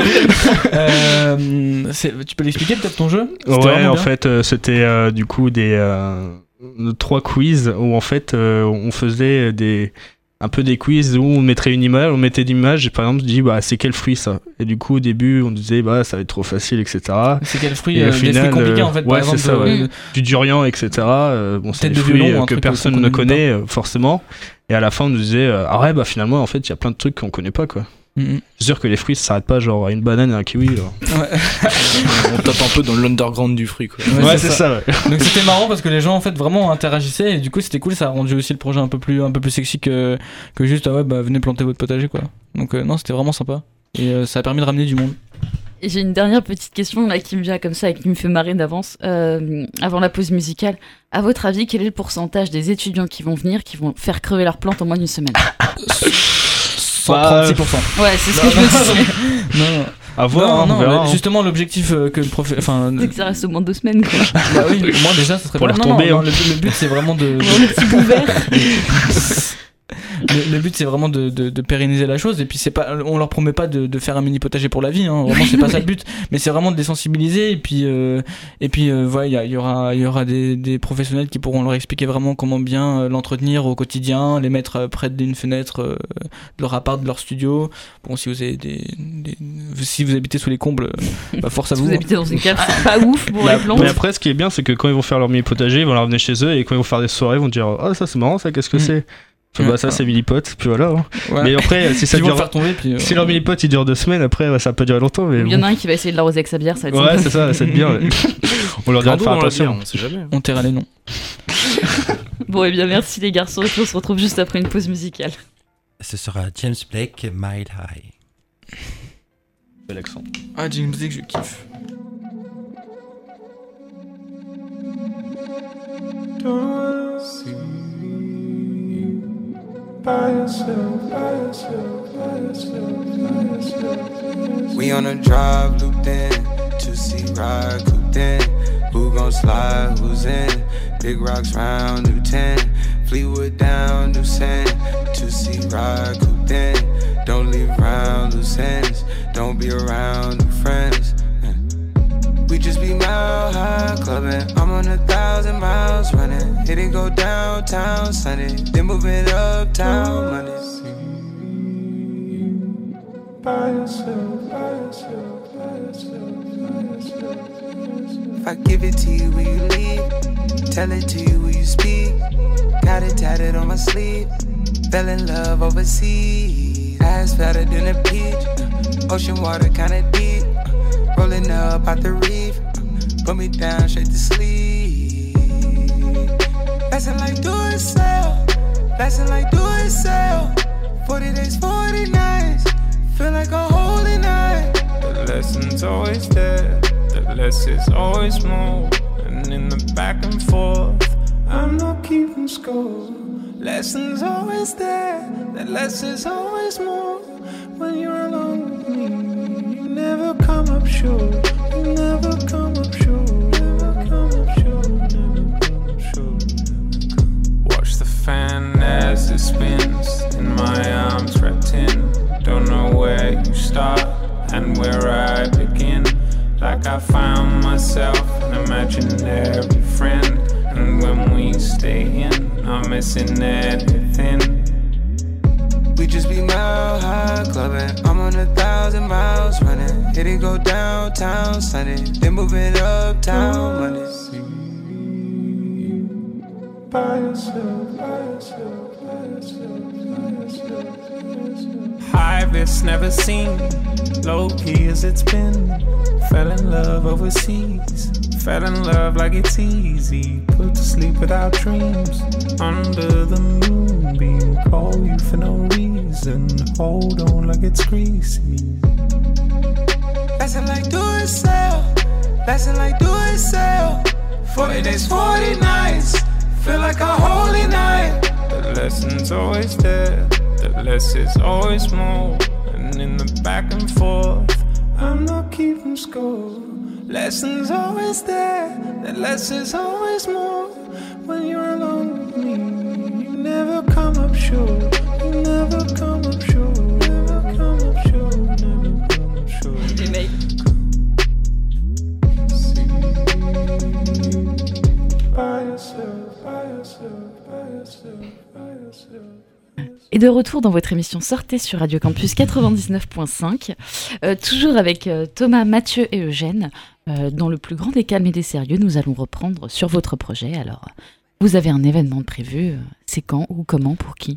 [SPEAKER 7] tu peux l'expliquer peut-être ton jeu ?
[SPEAKER 8] Ouais, en fait c'était du coup des 3 quiz où en fait on faisait un peu des quiz où on mettait l'image, et par exemple je dis c'est quel fruit ça, et du coup au début on disait ça va être trop facile, etc.
[SPEAKER 7] C'est quel fruit, des fruits compliqués en fait, par exemple,
[SPEAKER 8] c'est ça, du durian, etc. C'est des fruits que personne ne connaît forcément, et à la fin on nous disait finalement en fait il y a plein de trucs qu'on connaît pas quoi. C'est sûr que les fruits ça s'arrête pas genre à une banane et un kiwi genre.
[SPEAKER 9] Ouais. On tape un peu dans l'underground du fruit quoi.
[SPEAKER 8] Ouais, c'est ça.
[SPEAKER 7] Donc c'était marrant parce que les gens en fait vraiment interagissaient, et du coup c'était cool, ça a rendu aussi le projet un peu plus sexy que juste venez planter votre potager quoi. Donc non, c'était vraiment sympa, et ça a permis de ramener du monde.
[SPEAKER 1] Et j'ai une dernière petite question là qui me vient comme ça et qui me fait marrer d'avance. Avant la pause musicale, à votre avis, quel est le pourcentage des étudiants qui vont venir, qui vont faire crever leurs plantes en moins d'une semaine?
[SPEAKER 7] 136%.
[SPEAKER 1] Ouais, c'est ce que je me disais.
[SPEAKER 7] Non.
[SPEAKER 8] À voir, on verra.
[SPEAKER 7] Justement, l'objectif que le prof. Enfin,
[SPEAKER 1] C'est que ça reste au moins 2 semaines, quoi.
[SPEAKER 7] bah oui, moi déjà, ça serait
[SPEAKER 8] Pour
[SPEAKER 7] pas.
[SPEAKER 8] les
[SPEAKER 7] Non,
[SPEAKER 8] retomber, hein.
[SPEAKER 7] le but c'est vraiment de.
[SPEAKER 1] Le petit bout vert.
[SPEAKER 7] Le but c'est vraiment de pérenniser la chose, et puis c'est pas, on leur promet pas de faire un mini potager pour la vie, hein. Vraiment c'est pas ça le but, mais c'est vraiment de les sensibiliser, et puis voilà, il y aura des professionnels qui pourront leur expliquer vraiment comment bien l'entretenir au quotidien, les mettre près d'une fenêtre de leur appart, de leur studio. Bon, si vous avez si vous habitez sous les combles, bah force à
[SPEAKER 1] Si
[SPEAKER 7] vous.
[SPEAKER 1] vous habitez dans une cave, c'est pas ouf pour les plantes.
[SPEAKER 8] Mais après, ce qui est bien, c'est que quand ils vont faire leur mini potager, ils vont la ramener chez eux, et quand ils vont faire des soirées, ils vont dire ah, ça c'est marrant, ça, qu'est-ce que c'est? Puis bah, ça c'est mini-pot, puis voilà. Hein.
[SPEAKER 7] Ouais.
[SPEAKER 8] Mais après, si ça
[SPEAKER 7] Ils vont
[SPEAKER 8] dure.
[SPEAKER 7] le faire tomber, puis,
[SPEAKER 8] Si leur mini-pot il dure 2 semaines, après ouais, ça peut durer longtemps. Mais
[SPEAKER 1] Il y en a un qui va essayer de l'arroser avec sa bière, ça va être
[SPEAKER 8] ouais,
[SPEAKER 1] sympa.
[SPEAKER 8] c'est ça, ça va être bien. Ouais. On leur dira de faire
[SPEAKER 9] Dans la bière,
[SPEAKER 8] attention.
[SPEAKER 9] on sait jamais.
[SPEAKER 7] on taira les noms.
[SPEAKER 1] Bon, et bien merci les garçons, et puis on se retrouve juste après une pause musicale.
[SPEAKER 2] Ce sera James Blake, Mile High.
[SPEAKER 8] Bel accent.
[SPEAKER 7] Ah, James Blake, je kiffe.
[SPEAKER 10] We on a drive, looped in, 2C ride, cooped in. Who gon' slide, who's in? Big rocks round, new 10. Fleetwood down, new sand. 2C ride, cooped in. Don't leave round loose ends. Don't be around new friends. We just be mile high clubbing. I'm on 1,000 miles running. Hit it go downtown Sunday. Then move it uptown Monday. By yourself, by yourself, by yourself, by yourself. If I give it to you, will you leave? Tell it to you, will you speak? Got it tatted on my sleeve. Fell in love overseas. Ass fatter than a peach. Ocean water kinda deep. Rolling up out the reef. Put me down straight to sleep. Lesson like do it sell. Lesson like do it sell. 40 days, 40 nights. Feel like a holy night. The lesson's always there. The less is always more. And in the back and forth, I'm not keeping score. Lesson's always there. The less is always more. When you're alone with me, you never come up short. You never come up short. Never come up short. Never come up short. Watch the fan as it spins. In my arms wrapped in. Don't know where you start and where I begin. Like I found myself an imaginary friend. And when we stay in, I'm missing everything. We just be mile high clubbing. I'm on 1,000 miles running. Hit it go downtown Sunday. Then move it uptown Monday. By yourself, by yourself, by yourself, by yourself. High risk never seen, low key as it's been. Fell in love overseas, fell in love like it's easy. Put to sleep without dreams, under the moonbeam. Call you for no reason, hold on like it's greasy. Lesson like do it sell, lesson like do it sell. 40 days, 40 nights, feel like a holy night. The lesson's always there. The less is always more. And in the back and forth, I'm not keeping score. Lessons always there. The less is always more. When you're alone with me, you never come up short. You never come up short. Never come up short. Never come up short. By yourself, by yourself, by yourself, by yourself.
[SPEAKER 1] Et de retour dans votre émission Sortez sur Radio Campus 99.5, toujours avec Thomas, Mathieu et Eugène. Dans le plus grand des calmes et des sérieux, nous allons reprendre sur votre projet. Alors, vous avez un événement de prévu, c'est quand, ou comment, pour qui?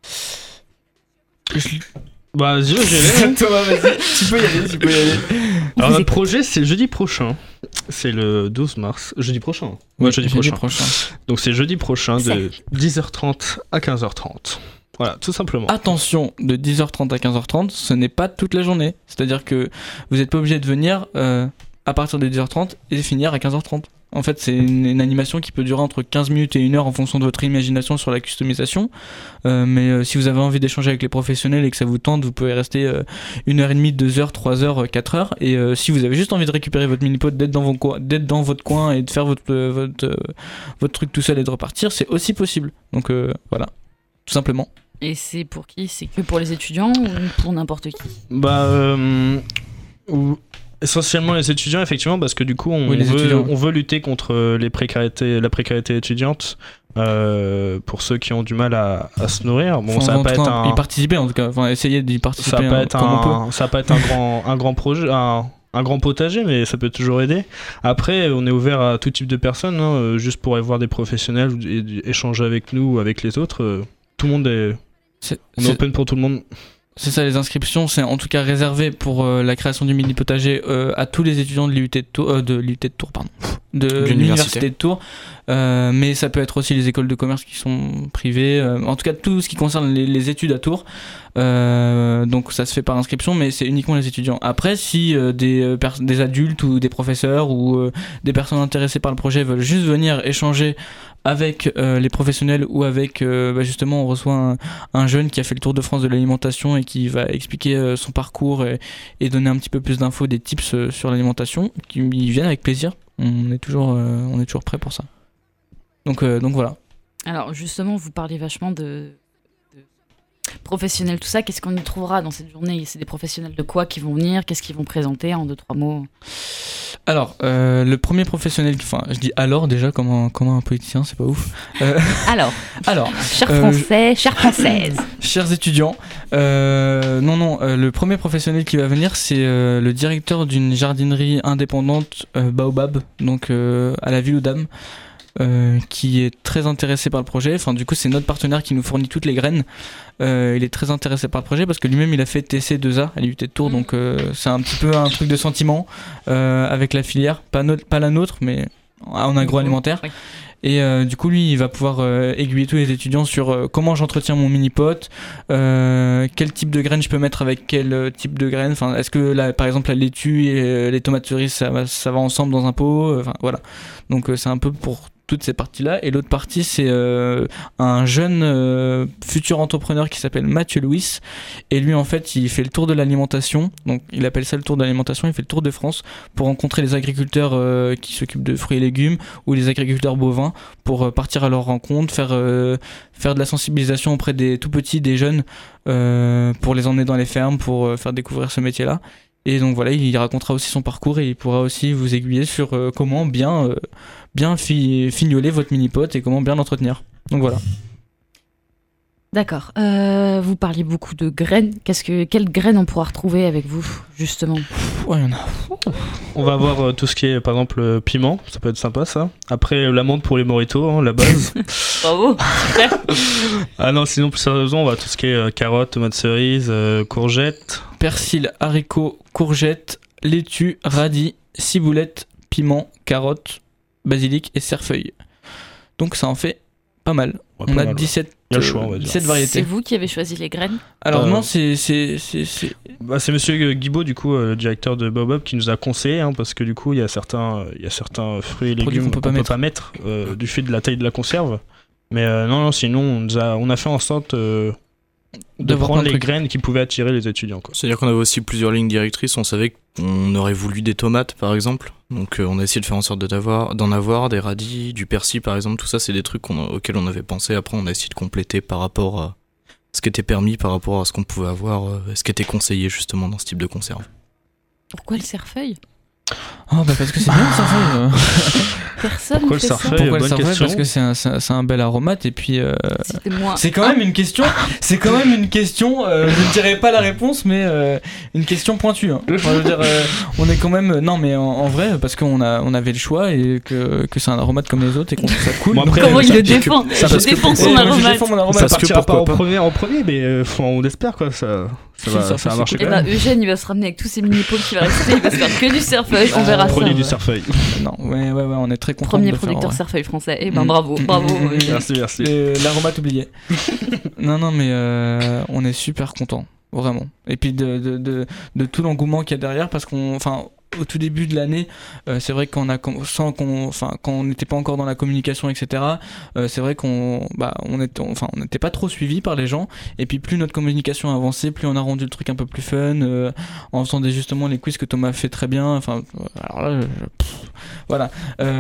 [SPEAKER 8] Bah, j'y vais.
[SPEAKER 7] Thomas, vas-y, tu peux y aller,
[SPEAKER 8] Alors, notre projet, c'est jeudi prochain. C'est le 12 mars. Jeudi prochain. Ouais, jeudi prochain. Donc, c'est jeudi prochain de 10h30 à 15h30. Voilà, tout simplement.
[SPEAKER 7] Attention, de 10h30 à 15h30, ce n'est pas toute la journée. C'est-à-dire que vous n'êtes pas obligé de venir à partir de 10h30 et finir à 15h30. En fait, c'est une animation qui peut durer entre 15 minutes et 1 heure en fonction de votre imagination sur la customisation. Mais si vous avez envie d'échanger avec les professionnels et que ça vous tente, vous pouvez rester 1h30, 2h, 3h, 4h. Et si vous avez juste envie de récupérer votre mini-pot, d'être dans votre coin et de faire votre truc tout seul et de repartir, c'est aussi possible. Donc voilà, tout simplement.
[SPEAKER 1] Et c'est pour qui ? C'est que pour les étudiants ou pour n'importe qui ?
[SPEAKER 8] Essentiellement les étudiants, effectivement, parce que du coup on veut lutter contre la précarité étudiante pour ceux qui ont du mal à se nourrir. Bon, ça va pas être
[SPEAKER 7] y participer en tout cas, enfin essayer d'y participer.
[SPEAKER 8] Ça va pas être un grand projet, un grand potager, mais ça peut toujours aider. Après, on est ouvert à tout type de personnes, hein, juste pour aller voir des professionnels et échanger avec nous ou avec les autres. Tout le monde est open pour tout le monde.
[SPEAKER 7] C'est ça, les inscriptions, c'est en tout cas réservé pour la création du mini potager à tous les étudiants de l'UT de l'université de Tours. Mais ça peut être aussi les écoles de commerce qui sont privées. En tout cas, tout ce qui concerne les études à Tours. Donc ça se fait par inscription, mais c'est uniquement les étudiants. Après, si des adultes ou des professeurs ou des personnes intéressées par le projet veulent juste venir échanger avec les professionnels ou avec justement on reçoit un jeune qui a fait le tour de France de l'alimentation et qui va expliquer son parcours et donner un petit peu plus d'infos, des tips sur l'alimentation, qui viennent avec plaisir. On est toujours prêt pour ça. Donc voilà.
[SPEAKER 1] Alors justement, vous parlez vachement de professionnels, tout ça. Qu'est-ce qu'on y trouvera dans cette journée ? C'est des professionnels de quoi qui vont venir ? Qu'est-ce qu'ils vont présenter en 2-3 mots ?
[SPEAKER 7] Alors, le premier professionnel, enfin, je dis alors déjà comme un politicien, c'est pas ouf.
[SPEAKER 1] Alors, chers Français, chères Françaises,
[SPEAKER 7] chers étudiants, le premier professionnel qui va venir, c'est le directeur d'une jardinerie indépendante Baobab, donc à la ville aux Dames. Qui est très intéressé par le projet. Enfin, du coup, c'est notre partenaire qui nous fournit toutes les graines. Il est très intéressé par le projet parce que lui-même, il a fait TC2A à l'UT de Tours, donc c'est un petit peu un truc de sentiment avec la filière, pas la nôtre, mais en agroalimentaire. Oui. Et du coup, lui, il va pouvoir aiguiller tous les étudiants sur comment j'entretiens mon mini-pot, quel type de graines je peux mettre avec quel type de graines. Enfin, est-ce que, par exemple, la laitue et les tomates cerises, ça va ensemble dans un pot. Enfin, voilà. Donc, c'est un peu pour toutes ces parties-là. Et l'autre partie, c'est un jeune futur entrepreneur qui s'appelle Mathieu Louis. Et lui, en fait, il fait le tour de l'alimentation. Donc, il appelle ça le tour de l'alimentation. Il fait le tour de France pour rencontrer les agriculteurs qui s'occupent de fruits et légumes ou les agriculteurs bovins pour partir à leur rencontre, faire de la sensibilisation auprès des tout petits, des jeunes, pour les emmener dans les fermes, pour faire découvrir ce métier-là. Et donc voilà, il racontera aussi son parcours et il pourra aussi vous aiguiller sur comment bien fignoler votre mini-pot et comment bien l'entretenir. Donc voilà.
[SPEAKER 1] D'accord. Vous parliez beaucoup de graines. Quelles graines on pourra retrouver avec vous, justement ?
[SPEAKER 7] Ouais, il y en a.
[SPEAKER 8] On va avoir tout ce qui est, par exemple, piment. Ça peut être sympa, ça. Après, l'amande pour les mojitos, hein, la base.
[SPEAKER 1] Bravo, super.
[SPEAKER 8] Ah non, sinon, plus sérieusement, on va tout ce qui est carottes, tomates cerises, courgettes.
[SPEAKER 7] Persil, haricots, courgettes, laitue, radis, ciboulette, piment, carottes, basilic et cerfeuil. Donc ça en fait pas mal. Ouais, on a 17 variétés.
[SPEAKER 1] C'est vous qui avez choisi les graines ?
[SPEAKER 7] Alors non, c'est
[SPEAKER 8] c'est monsieur Guibaud, du coup, le directeur de Baobab, qui nous a conseillé, hein, parce que du coup, il y a certains fruits et légumes qu'on peut pas mettre du fait de la taille de la conserve. Mais non, sinon, on a fait en sorte de prendre les graines qui pouvaient attirer les étudiants, quoi.
[SPEAKER 9] C'est-à-dire qu'on avait aussi plusieurs lignes directrices. On savait qu'on aurait voulu des tomates, par exemple. Donc on a essayé de faire en sorte d'en avoir, des radis, du persil, par exemple. Tout ça, c'est des trucs auxquels on avait pensé. Après, on a essayé de compléter par rapport à ce qui était permis, par rapport à ce qu'on pouvait avoir, ce qui était conseillé, justement, dans ce type de conserve.
[SPEAKER 1] Pourquoi le cerfeuil ?
[SPEAKER 7] Parce que c'est bien le cerfeuil.
[SPEAKER 1] Personne
[SPEAKER 8] Pourquoi
[SPEAKER 1] ne fait ça.
[SPEAKER 7] Pourquoi le cerfeuil ? Parce que c'est un bel aromate et puis c'est quand même une question. C'est quand même une question. Je ne dirais pas la réponse, mais une question pointue. Hein. Enfin, je veux dire, on est quand même. Non, mais en vrai, parce qu'on avait le choix et que c'est un aromate comme les autres et qu'on trouve ça cool.
[SPEAKER 1] Bon, après, comment il le défend ? Il défend son aromate.
[SPEAKER 7] Je défends mon aromate.
[SPEAKER 8] Ça partira pas en premier, mais on espère, quoi. Ça va marcher.
[SPEAKER 1] Et Eugène, il va se ramener avec tous ses mini-pots qui va rester. Il va se faire que du cerfeuil. On verra
[SPEAKER 8] produit
[SPEAKER 1] ça,
[SPEAKER 8] du
[SPEAKER 1] ouais.
[SPEAKER 8] Cerfeuil.
[SPEAKER 7] Non, ouais, on est très content.
[SPEAKER 1] Premier
[SPEAKER 7] de le faire,
[SPEAKER 1] producteur
[SPEAKER 7] ouais.
[SPEAKER 1] Cerfeuil français. Eh ben bravo. Ouais.
[SPEAKER 8] Merci.
[SPEAKER 7] L'aromate oublié. non, mais on est super content, vraiment. Et puis de tout l'engouement qu'il y a derrière, parce au tout début de l'année, c'est vrai quand on n'était pas encore dans la communication, etc. C'est vrai qu'on n'était pas trop suivi par les gens. Et puis plus notre communication a avancé, plus on a rendu le truc un peu plus fun, en faisant justement les quiz que Thomas fait très bien. Enfin, alors là, voilà.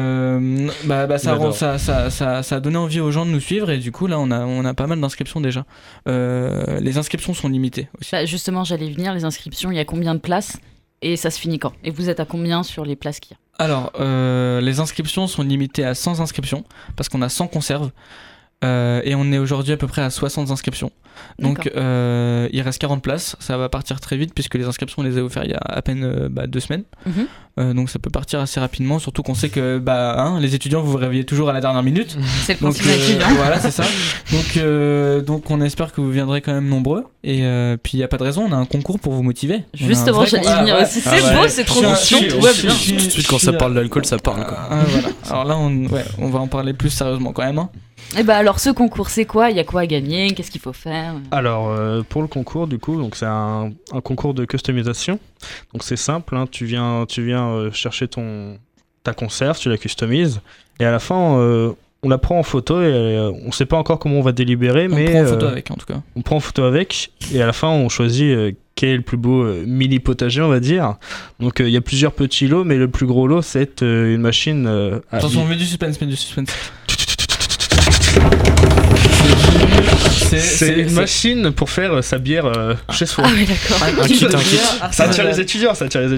[SPEAKER 7] Ça a donné envie aux gens de nous suivre, et du coup là, on a pas mal d'inscriptions déjà. Les inscriptions sont limitées aussi.
[SPEAKER 1] Bah, justement, j'allais y venir. Les inscriptions, il y a combien de places? Et ça se finit quand? Et vous êtes à combien sur les places qu'il y a?
[SPEAKER 7] Alors, les inscriptions sont limitées à 100 inscriptions, parce qu'on a 100 conserves, et on est aujourd'hui à peu près à 60 inscriptions. Donc, il reste 40 places, ça va partir très vite, puisque les inscriptions, on les a offertes il y a à peine 2 semaines. Donc ça peut partir assez rapidement, surtout qu'on sait que les étudiants, vous vous réveillez toujours à la dernière minute.
[SPEAKER 1] C'est le principe étudiant.
[SPEAKER 7] Voilà, c'est ça. Donc on espère que vous viendrez quand même nombreux. Et puis il n'y a pas de raison, on a un concours pour vous motiver.
[SPEAKER 1] Justement, j'allais y venir aussi. C'est beau, c'est trop bon.
[SPEAKER 9] Tout de suite, quand ça parle d'alcool, ça parle.
[SPEAKER 7] Voilà. Alors là, on va en parler plus sérieusement quand même.
[SPEAKER 1] Et bah alors, ce concours, c'est quoi? Il y a quoi à gagner? Qu'est-ce qu'il faut faire?
[SPEAKER 8] Alors, pour le concours, du coup, donc c'est un concours de customisation. Donc c'est simple, hein, tu viens chercher ta conserve, tu la customises, et à la fin, on la prend en photo, et on sait pas encore comment on va délibérer, mais
[SPEAKER 7] prend en photo avec, en tout cas.
[SPEAKER 8] On prend en photo avec, et à la fin, on choisit quel est le plus beau mini potager, on va dire. Donc il y a plusieurs petits lots, mais le plus gros lot, c'est une machine.
[SPEAKER 7] Attention, mets du suspense.
[SPEAKER 8] C'est une machine pour faire sa bière chez soi.
[SPEAKER 1] Ah oui, d'accord.
[SPEAKER 8] Ça attire les étudiants.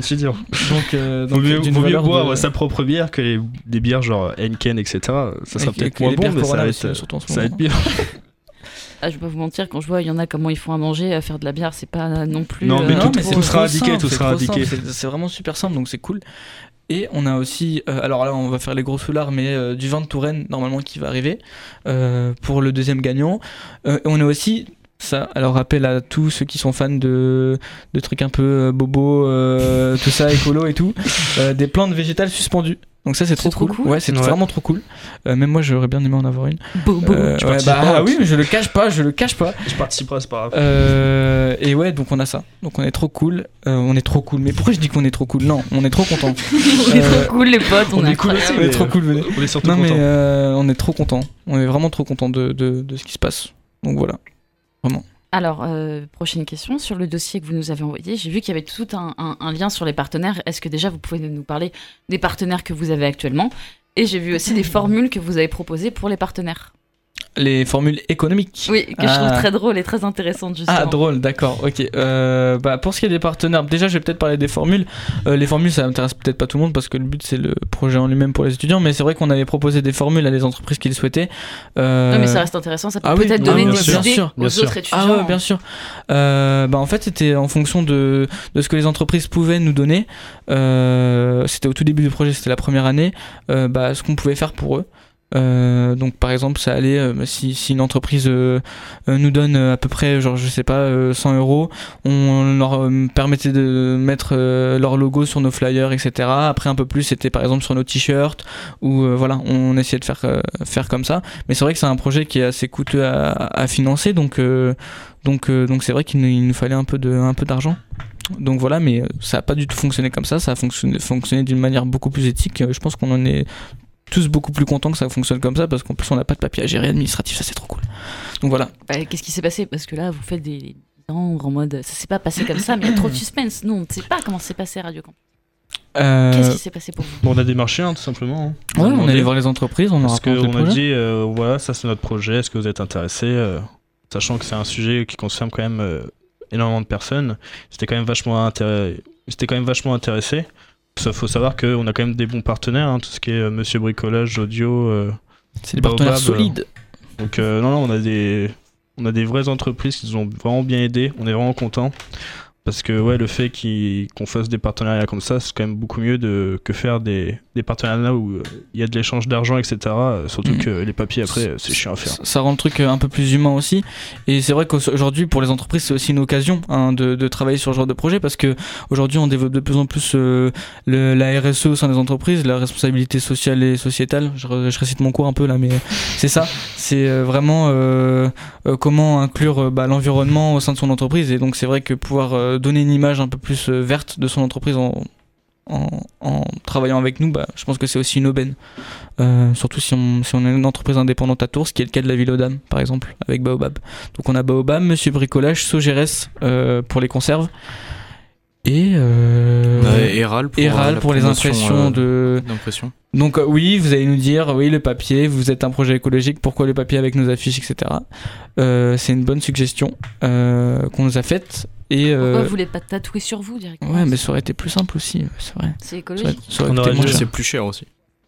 [SPEAKER 7] Donc
[SPEAKER 8] vaut mieux boire sa propre bière que des bières genre Henken, etc. Ça sera peut-être moins bon, mais ça va être bien.
[SPEAKER 1] Ah, je vais pas vous mentir, quand je vois il y en a comment ils font à manger, à faire de la bière, c'est pas non plus.
[SPEAKER 8] Non, mais tout sera indiqué,
[SPEAKER 7] C'est vraiment super simple, donc c'est cool. Et on a aussi, alors là on va faire les gros soulards, mais du vin de Touraine normalement qui va arriver pour le deuxième gagnant. On a aussi ça, alors rappel à tous ceux qui sont fans de trucs un peu bobo, tout ça, écolo et tout, des plantes végétales suspendues. Donc ça c'est trop cool. Ouais, c'est vraiment trop cool. Même moi j'aurais bien aimé en avoir une.
[SPEAKER 1] Bobo.
[SPEAKER 7] Oui, mais je le cache pas.
[SPEAKER 8] Je participerai, c'est pas grave.
[SPEAKER 7] Et ouais, donc on a ça. Donc on est trop cool. Mais pourquoi je dis qu'on est trop cool? Non, on est trop content.
[SPEAKER 1] On est trop cool les potes, on est cool aussi.
[SPEAKER 7] On est trop cool, venez.
[SPEAKER 8] On est surtout content.
[SPEAKER 7] Mais on est trop content. On est vraiment trop content de ce qui se passe. Donc voilà, vraiment.
[SPEAKER 1] Alors, prochaine question. Sur le dossier que vous nous avez envoyé, j'ai vu qu'il y avait tout un lien sur les partenaires. Est-ce que déjà vous pouvez nous parler des partenaires que vous avez actuellement? Et j'ai vu aussi des formules que vous avez proposées pour les partenaires.
[SPEAKER 7] Les formules économiques.
[SPEAKER 1] Oui, que je trouve très drôles et très intéressantes justement.
[SPEAKER 7] Ah, drôle, d'accord, ok. Pour ce qui est des partenaires, déjà je vais peut-être parler des formules. Les formules, ça intéresse peut-être pas tout le monde parce que le but c'est le projet en lui-même pour les étudiants, mais c'est vrai qu'on avait proposé des formules à des entreprises qui le souhaitaient.
[SPEAKER 1] Non, mais ça reste intéressant, ça peut peut-être donner des idées aux autres étudiants.
[SPEAKER 7] Ah ouais, bien sûr. En fait, c'était en fonction de ce que les entreprises pouvaient nous donner. C'était au tout début du projet, c'était la première année, ce qu'on pouvait faire pour eux. Donc par exemple ça allait si une entreprise nous donne à peu près genre je sais pas 100 €, on leur permettait de mettre leur logo sur nos flyers, etc. Après un peu plus c'était par exemple sur nos t-shirts ou voilà, on essayait de faire comme ça, mais c'est vrai que c'est un projet qui est assez coûteux à financer, donc c'est vrai qu'il nous fallait un peu d'argent. Donc voilà, mais ça a pas du tout fonctionné comme ça a fonctionné d'une manière beaucoup plus éthique. Je pense qu'on en est tous beaucoup plus contents que ça fonctionne comme ça, parce qu'en plus on n'a pas de papier à gérer administratif, ça c'est trop cool. Donc voilà.
[SPEAKER 1] Qu'est-ce qui s'est passé? Parce que là vous faites des angles en mode ça s'est pas passé comme ça, mais il y a trop de suspense. Nous on ne sait pas comment s'est passé Radio Campus. Qu'est-ce qui s'est passé pour vous?
[SPEAKER 8] On a démarché tout simplement.
[SPEAKER 7] Ouais, on est allé voir les entreprises, on a
[SPEAKER 8] dit voilà, ça c'est notre projet, est-ce que vous êtes intéressés, sachant que c'est un sujet qui concerne quand même énormément de personnes. C'était quand même vachement intéressé. Il faut savoir qu'on a quand même des bons partenaires, tout ce qui est Monsieur Bricolage, Audio.
[SPEAKER 7] C'est des partenaires solides.
[SPEAKER 8] Donc on a des vraies entreprises qui nous ont vraiment bien aidés. On est vraiment contents. Parce que le fait qu'on fasse des partenariats comme ça, c'est quand même beaucoup mieux que faire des des partenariats où il y a de l'échange d'argent, etc. Surtout que les papiers après c'est chiant à faire.
[SPEAKER 7] Ça rend le truc un peu plus humain aussi. Et c'est vrai qu'aujourd'hui pour les entreprises c'est aussi une occasion de travailler sur ce genre de projet, parce que aujourd'hui on développe de plus en plus la RSE au sein des entreprises, la responsabilité sociale et sociétale. Je récite mon cours un peu là, mais c'est ça. C'est vraiment comment inclure l'environnement au sein de son entreprise. Et donc c'est vrai que pouvoir donner une image un peu plus verte de son entreprise en travaillant avec nous, je pense que c'est aussi une aubaine. Surtout si on est une entreprise indépendante à Tours, ce qui est le cas de la Ville aux Dames par exemple avec Baobab. Donc on a Baobab, Monsieur Bricolage, Sogeres pour les conserves et
[SPEAKER 9] Eral
[SPEAKER 7] pour les impressions
[SPEAKER 9] d'impression.
[SPEAKER 7] Donc oui, vous allez nous dire oui, le papier, vous êtes un projet écologique, pourquoi le papier avec nos affiches, etc. C'est une bonne suggestion qu'on nous a faite. Et
[SPEAKER 1] pourquoi vous voulez pas tatouer sur vous directement?
[SPEAKER 7] Ouais, mais ça aurait été plus simple aussi, c'est vrai.
[SPEAKER 1] C'est écologique.
[SPEAKER 7] Ça aurait coûté moins cher.
[SPEAKER 9] C'est plus cher aussi.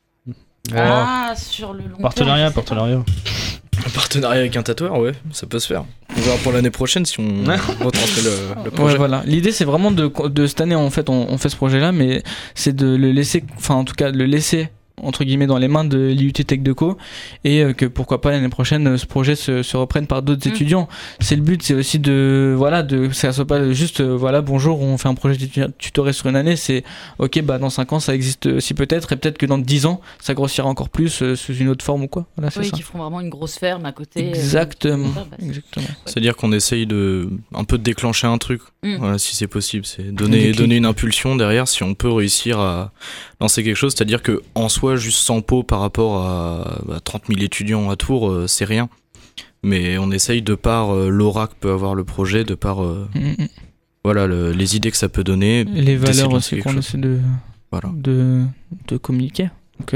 [SPEAKER 1] Ah, sur le long
[SPEAKER 8] partenariat.
[SPEAKER 9] Un partenariat avec un tatoueur, ouais, ça peut se faire. On verra pour l'année prochaine si on retransmet le projet.
[SPEAKER 7] Ouais, voilà. L'idée c'est vraiment de cette année en fait on fait ce projet-là, mais c'est de le laisser, enfin en tout cas de le laisser entre guillemets dans les mains de l'IUT Tech Deco, et que pourquoi pas l'année prochaine ce projet se reprenne par d'autres étudiants. C'est le but, c'est aussi que ça soit pas juste bonjour, on fait un projet tutoré sur une année, c'est ok, dans 5 ans ça existe aussi peut-être, et peut-être que dans 10 ans ça grossira encore plus sous une autre forme ou quoi. Voilà, c'est ça.
[SPEAKER 1] Qui feront vraiment une grosse ferme à côté.
[SPEAKER 7] Exactement.
[SPEAKER 1] Exactement.
[SPEAKER 9] C'est-à-dire qu'on essaye un peu de déclencher un truc. Voilà, si c'est possible, c'est donner une impulsion derrière, si on peut réussir à lancer quelque chose, c'est-à-dire que en soi juste 100 pots par rapport à 30 000 étudiants à Tours, c'est rien. Mais on essaye de par l'aura que peut avoir le projet, de par les idées que ça peut donner.
[SPEAKER 7] Les valeurs aussi qu'on essaie de communiquer. Donc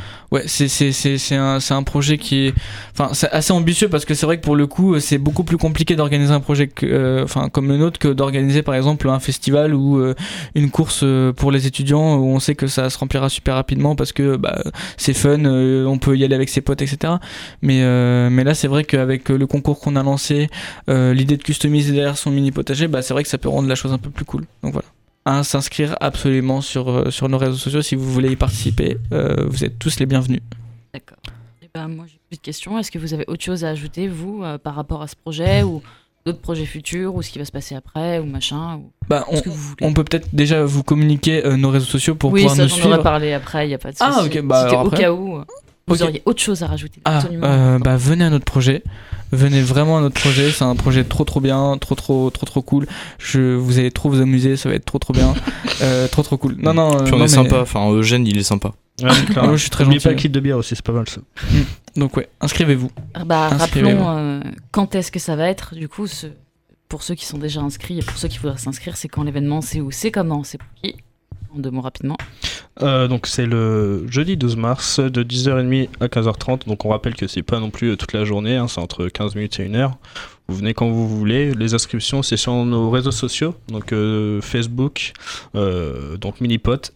[SPEAKER 7] c'est un projet qui est, c'est assez ambitieux, parce que c'est vrai que pour le coup c'est beaucoup plus compliqué d'organiser un projet comme le nôtre que d'organiser par exemple un festival ou une course pour les étudiants, où on sait que ça se remplira super rapidement parce que c'est fun, on peut y aller avec ses potes, etc. Mais là c'est vrai qu'avec le concours qu'on a lancé, l'idée de customiser derrière son mini potager, c'est vrai que ça peut rendre la chose un peu plus cool. Donc voilà. À s'inscrire absolument sur nos réseaux sociaux si vous voulez y participer. Vous êtes tous les bienvenus.
[SPEAKER 1] D'accord. Et moi j'ai plus de questions. Est-ce que vous avez autre chose à ajouter, vous, par rapport à ce projet, ou d'autres projets futurs, ou ce qui va se passer après, ou machin, ou ce que vous voulez? On
[SPEAKER 7] peut peut-être déjà vous communiquer nos réseaux sociaux pour pouvoir nous suivre.
[SPEAKER 1] Oui, ça j'en aurais parlé après, il n'y a pas de souci.
[SPEAKER 7] Ah ok,
[SPEAKER 1] c'était au cas où vous auriez autre chose à rajouter.
[SPEAKER 7] Venez à notre projet. Venez vraiment à notre projet, c'est un projet trop bien, trop cool. Vous allez trop vous amuser, ça va être trop bien, trop cool. Non.
[SPEAKER 9] Puis on est sympa, Eugène il est sympa.
[SPEAKER 8] Ouais, je suis très gentil. N'oublie pas le kit de bière aussi, c'est pas mal ça.
[SPEAKER 7] Donc ouais, inscrivez-vous.
[SPEAKER 1] Rappelons quand est-ce que ça va être, du coup, pour ceux qui sont déjà inscrits et pour ceux qui voudraient s'inscrire, c'est quand l'événement, c'est où, c'est comment, c'est pour qui? En 2 mots rapidement.
[SPEAKER 8] Donc c'est le jeudi 12 mars de 10h30 à 15h30. Donc on rappelle que c'est pas non plus toute la journée, c'est entre 15 minutes et 1 heure. Vous venez quand vous voulez. Les inscriptions c'est sur nos réseaux sociaux, donc Facebook, donc Minipot,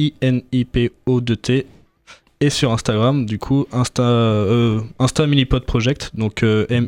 [SPEAKER 8] MINIPO2T, et sur Instagram du coup Insta Minipot Project, donc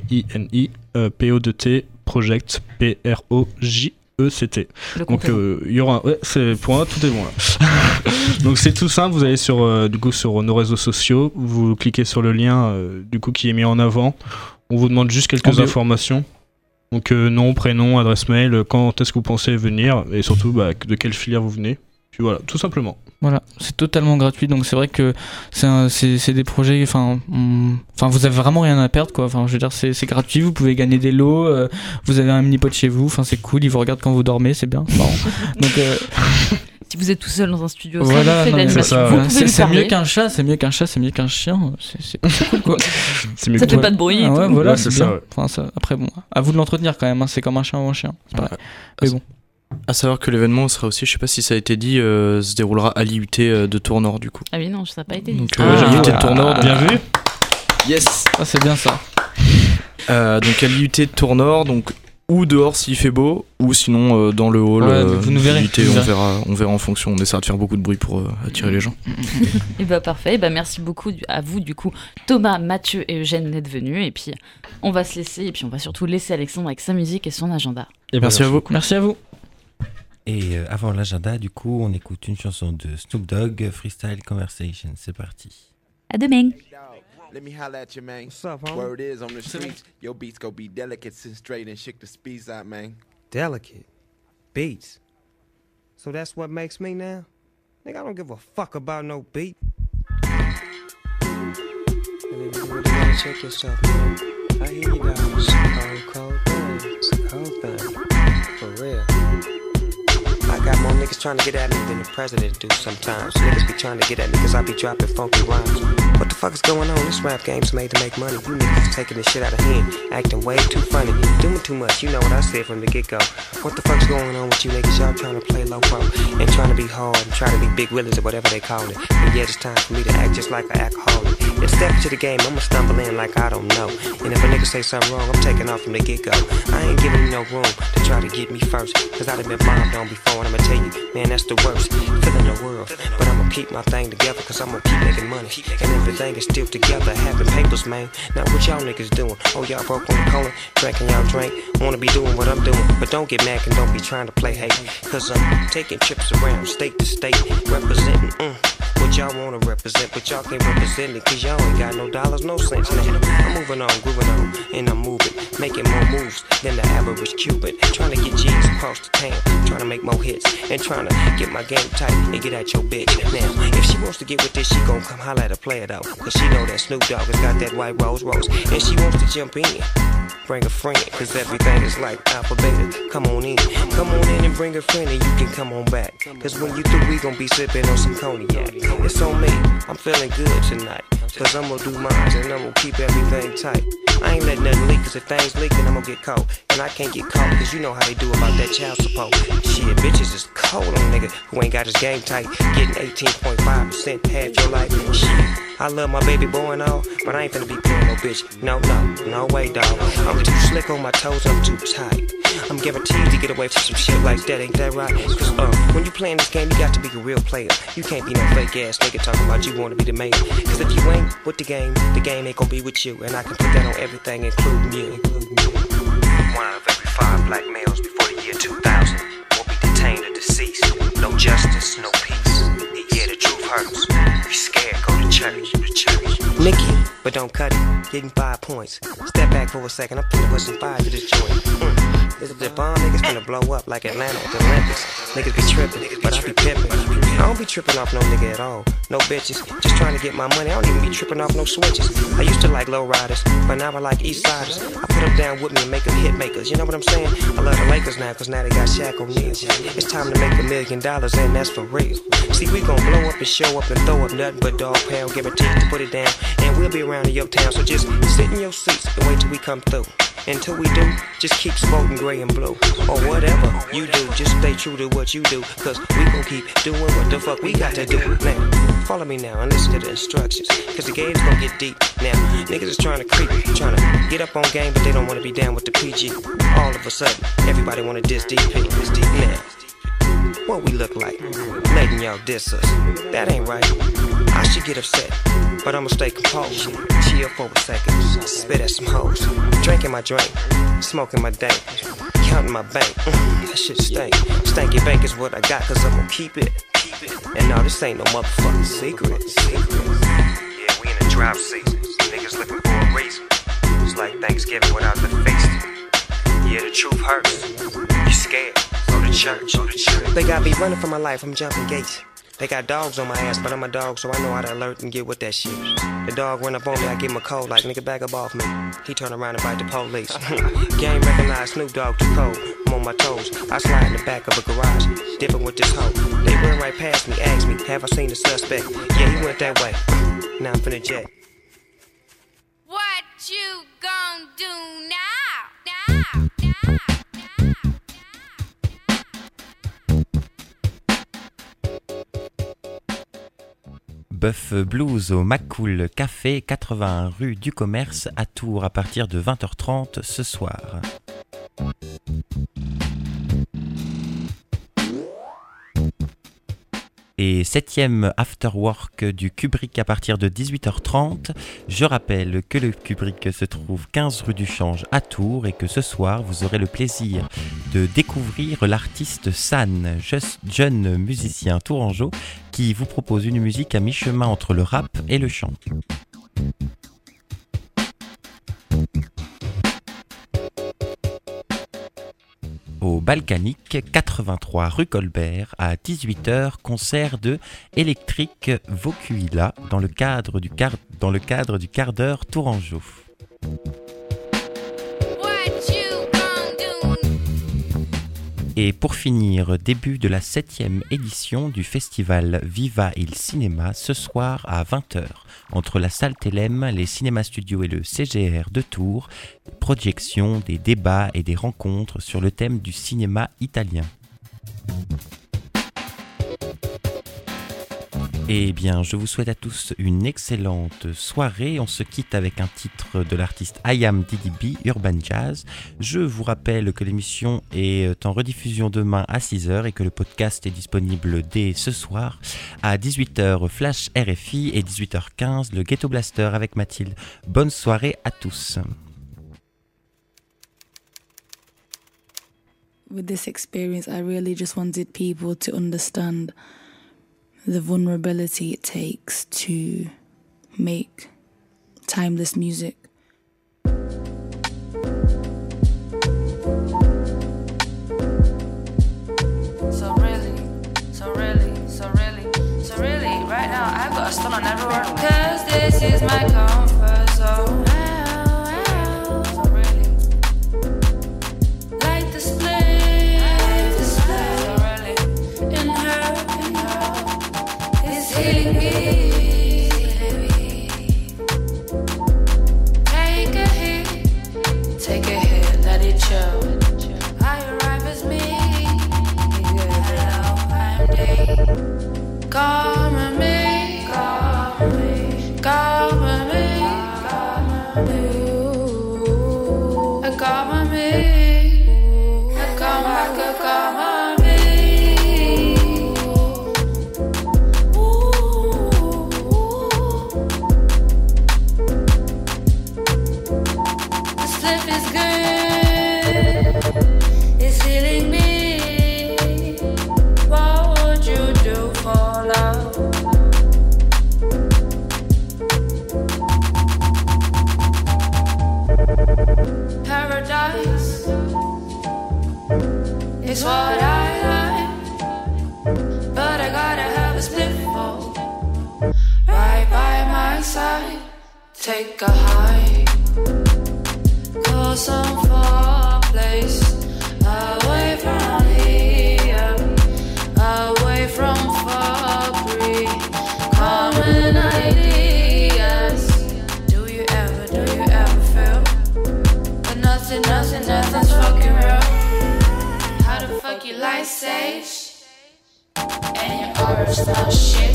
[SPEAKER 8] MINIPO2T Project PROJ. ECT. Donc il y aura c'est pour moi tout est bon là. Donc c'est tout simple, vous allez sur nos réseaux sociaux, vous cliquez sur le lien qui est mis en avant. On vous demande juste quelques informations. Donc nom, prénom, adresse mail, quand est-ce que vous pensez venir, et surtout de quelle filière vous venez. Puis voilà, tout simplement.
[SPEAKER 7] Voilà, c'est totalement gratuit, donc c'est vrai que c'est des projets, vous avez vraiment rien à perdre, quoi. Je veux dire, c'est gratuit, vous pouvez gagner des lots, vous avez un mini pot chez vous, c'est cool, ils vous regardent quand vous dormez, c'est bien, c'est marrant. Donc
[SPEAKER 1] si vous êtes tout seul dans un studio,
[SPEAKER 7] voilà,
[SPEAKER 1] c'est
[SPEAKER 7] mieux qu'un chat, c'est mieux qu'un chien, c'est cool, quoi.
[SPEAKER 1] Ça fait pas de bruit.
[SPEAKER 7] Ah ouais, voilà,
[SPEAKER 8] c'est
[SPEAKER 7] bien.
[SPEAKER 8] Ça.
[SPEAKER 7] Après bon, à vous de l'entretenir quand même, c'est comme un chat ou un chien, c'est pareil. Mais bon.
[SPEAKER 9] À savoir que l'événement sera aussi, je sais pas si ça a été dit, se déroulera à l'IUT de Tours-Nord du coup.
[SPEAKER 1] Ah oui, non, ça n'a pas été dit.
[SPEAKER 9] Donc l'IUT de Tours-Nord.
[SPEAKER 8] Bien vu.
[SPEAKER 9] Yes.
[SPEAKER 7] C'est bien ça.
[SPEAKER 9] Donc à l'IUT de Tours-Nord, donc ou dehors s'il fait beau, ou sinon dans le hall.
[SPEAKER 7] Vous nous verrez.
[SPEAKER 9] On verra en fonction. On essaiera de faire beaucoup de bruit pour attirer les gens.
[SPEAKER 1] Et parfait. Merci beaucoup à vous du coup, Thomas, Mathieu et Eugène d'être venus. Et puis on va se laisser, et puis on va surtout laisser Alexandre avec sa musique et son agenda.
[SPEAKER 9] Et merci à vous.
[SPEAKER 7] Merci à vous.
[SPEAKER 2] Et avant l'agenda, du coup, on écoute une chanson de Snoop Dogg, Freestyle Conversation. C'est parti.
[SPEAKER 1] À demain.
[SPEAKER 11] Let me holla at you, man.
[SPEAKER 12] What's up, homie?
[SPEAKER 11] Word is on the streets, your beats go be delicate, sit straight and shake the speeds out, man.
[SPEAKER 12] Delicate. Beats. So that's what makes me now? Nigga, I don't give a fuck about no beat. And if you really gotta check yourself, man, I hear you guys. Cold thing. It's a cold thing. For real. I got more niggas trying to get at me than the president do sometimes. Niggas be trying to get at me cause I be dropping funky rhymes. What the fuck is going on? This rap game's made to make money. You niggas taking this shit out of hand, acting way too funny, doing too much. You know what I said from the get-go. What the fuck's going on with you niggas? Y'all trying to play low pro and trying to be hard and trying to be big willies or whatever they call it. But yeah, it's time for me to act just like an alcoholic. And step into the game, I'ma stumble in like I don't know. And if a nigga say something wrong, I'm taking off from the get-go. I ain't giving you no room to try to get me first, cause I done been bombed on before. And I'ma tell you, man, that's the worst feeling in the world. But I'ma keep my thing together, cause I'ma keep making money. And everything is still together, having papers, man. Now what y'all niggas doing? Oh, y'all broke on the corner, drinking y'all drink. Wanna be doing what I'm doing, but don't get mad and don't be trying to play hate. Cause I'm taking trips around state to state, representing what y'all wanna represent, but y'all can't represent it cause y'all ain't got no dollars, no cents. Now I'm moving on, grooving on, and I'm moving, making more moves than the average Cuban. Trying to get G's across the town, trying to make more hits, and trying to get my game tight and get at your bitch. Now, if she wants to get with this, she gon' come holler at a player though, cause she know that Snoop Dogg has got that white Rolls Royce, and she wants to jump in. Bring a friend, cause everything is like alphabetic. Come on in and bring a friend and you can come on back. Cause when you through, we gon' be sipping on some cognac. It's on me, I'm feeling good tonight. Cause I'm gon' do mine and I'm gon' keep everything tight. I ain't letting nothing leak, cause if things leak, then I'm gon' get caught. And I can't get caught, cause you know how they do about that child support. Shit, bitches is cold on nigga who ain't got his game tight. Getting 18.5% half your life. Shit, I love my baby boy and all, but I ain't finna be playing no bitch. No way, dawg. I'm too slick on my toes, I'm too tight. I'm guaranteed to get away from some shit like that, ain't that right? Cause when you playing this game, you got to be a real player. You can't be no fake ass nigga talking about you wanna be the man. Cause if you ain't with the game ain't gonna be with you. And I can put that on everything, including you. 1 out of every 5 black males before the year 2000 will be detained or deceased. No justice, no peace. Yeah, the truth hurts. Be scared, go to church. Mickey, but don't cut it. Getting 5 points. Step back for a second, I'm finna put some fire to this joint. This is the bomb, niggas finna blow up like Atlanta at the Olympics. Niggas be trippin', but I be pimpin'. I don't be trippin' off no nigga at all. No bitches, just trying to get my money. I don't even be trippin' off no switches. I used to like low riders, but now I like east siders. I put them down with me and make them hit makers. You know what I'm saying? I love the Lakers now, cause now they got Shaq O'Neal. It's time to make $1 million, and that's for real. See, we gon' blow up and show up and throw up nothing but dog pound. Guaranteed to put it down, and we'll be around in your town. So just sit in your seats and wait till we come through. Until we do, just keep smoking gray and blue. Or whatever you do, just stay true to what you do. Cause we gon' keep doing what the fuck we got to do. Now, follow me now and listen to the instructions. Cause the game's gon' get deep. Now, niggas is trying to creep, trying to get up on game, but they don't wanna be down with the PG. All of a sudden, everybody wanna diss DP. Now, what we look like? Letting y'all diss us. That ain't right. I should get upset, but I'ma stay composed. Chill for a second, spit at some hoes. Drinking my drink, smoking my dank, counting my bank. That shit stink. Stanky bank is what I got, cause I'm gon' keep it. And no, this ain't no motherfucking secret. Yeah, we in the drought season. Niggas looking for a reason. It's like Thanksgiving without the feast. Yeah, the truth hurts. You scared? Go to church. They got me running for my life, I'm jumping gates. They got dogs on my ass, but I'm a dog, so I know how to alert and get with that shit. The dog run up on me, I give him a cold like, nigga, back up off me. He turn around and bite the police. Game recognized Snoop Dogg too cold. I'm on my toes, I slide in the back of a garage, dipping with this hoe. They run right past me, asked me, have I seen the suspect? Yeah, he went that way. Now I'm finna jet.
[SPEAKER 13] What you gon' do now?
[SPEAKER 2] Buff Blues au McCool Café, 81 rue du Commerce à Tours à partir de 20h30 ce soir. et 7e Afterwork du Kubrick à partir de 18h30. Je rappelle que le Kubrick se trouve 15 rue du Change à Tours et que ce soir vous aurez le plaisir de découvrir l'artiste San, jeune musicien tourangeau qui vous propose une musique à mi-chemin entre le rap et le chant. Au Balkanique, 83 rue Colbert, à 18h, concert de Electric Vokuila dans le cadre du quart d'heure Tourangeau. Et pour finir, début de la 7e édition du festival Viva il Cinéma ce soir à 20h. Entre la salle Télém, les cinémas studios et le CGR de Tours, projections, des débats et des rencontres sur le thème du cinéma italien. Eh bien, je vous souhaite à tous une excellente soirée. On se quitte avec un titre de l'artiste I Am DDB, Urban Jazz. Je vous rappelle que l'émission est en rediffusion demain à 6h et que le podcast est disponible dès ce soir à 18h Flash RFI et 18h15 le Ghetto Blaster avec Mathilde. Bonne soirée à tous.
[SPEAKER 14] With this experience, I really just wanted people to understand the vulnerability it takes to make timeless music.
[SPEAKER 15] So really, right now I got a stun on every word. 'Cause this is my comfort zone. So really, like the split. So really, in her, it's hitting me. Take a hit, let it chill. I arrive as me. Hello, I'm day. Come with me, come with me, come with me, come with me. Come with me, come back, come with me. The slip is good, it's healing me. What would you do for love? Paradise is what I like, but I gotta have a spliffle right by my side. Take a hike, go some far place away from here, away from Fabry. Common ideas. Do you ever feel that nothing's fucking real? How the fuck you like sage and your aura's not shit?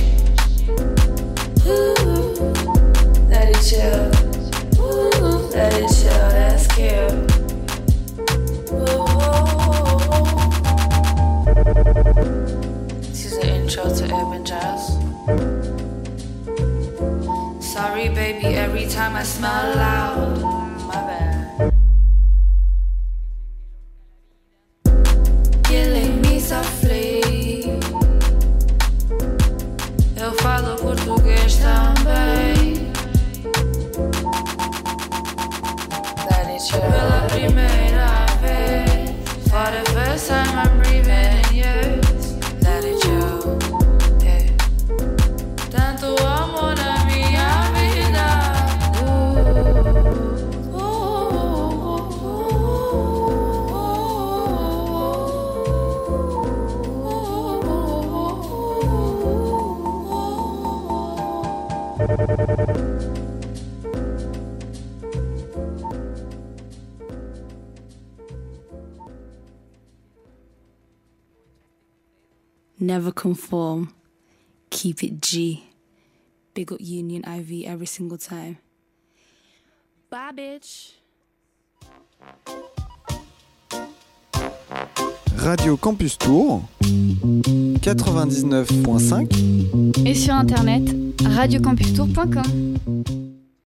[SPEAKER 15] Ooh, let it chill. Ooh, let it chill. That's cute. This is the intro to Urban Jazz. Sorry, baby, every time I smell loud. My bad. Killing me softly. Eu falo português também. Let it chill. Pela primeira vez, for the first time I'm breathing in yours. Let it chill. Yeah. Tanto amor na minha vida.
[SPEAKER 14] Never conform, keep it G. Big up Union IV every single time. Bye, bitch.
[SPEAKER 16] Radio Campus Tour 99.5
[SPEAKER 17] et sur internet radiocampustour.com.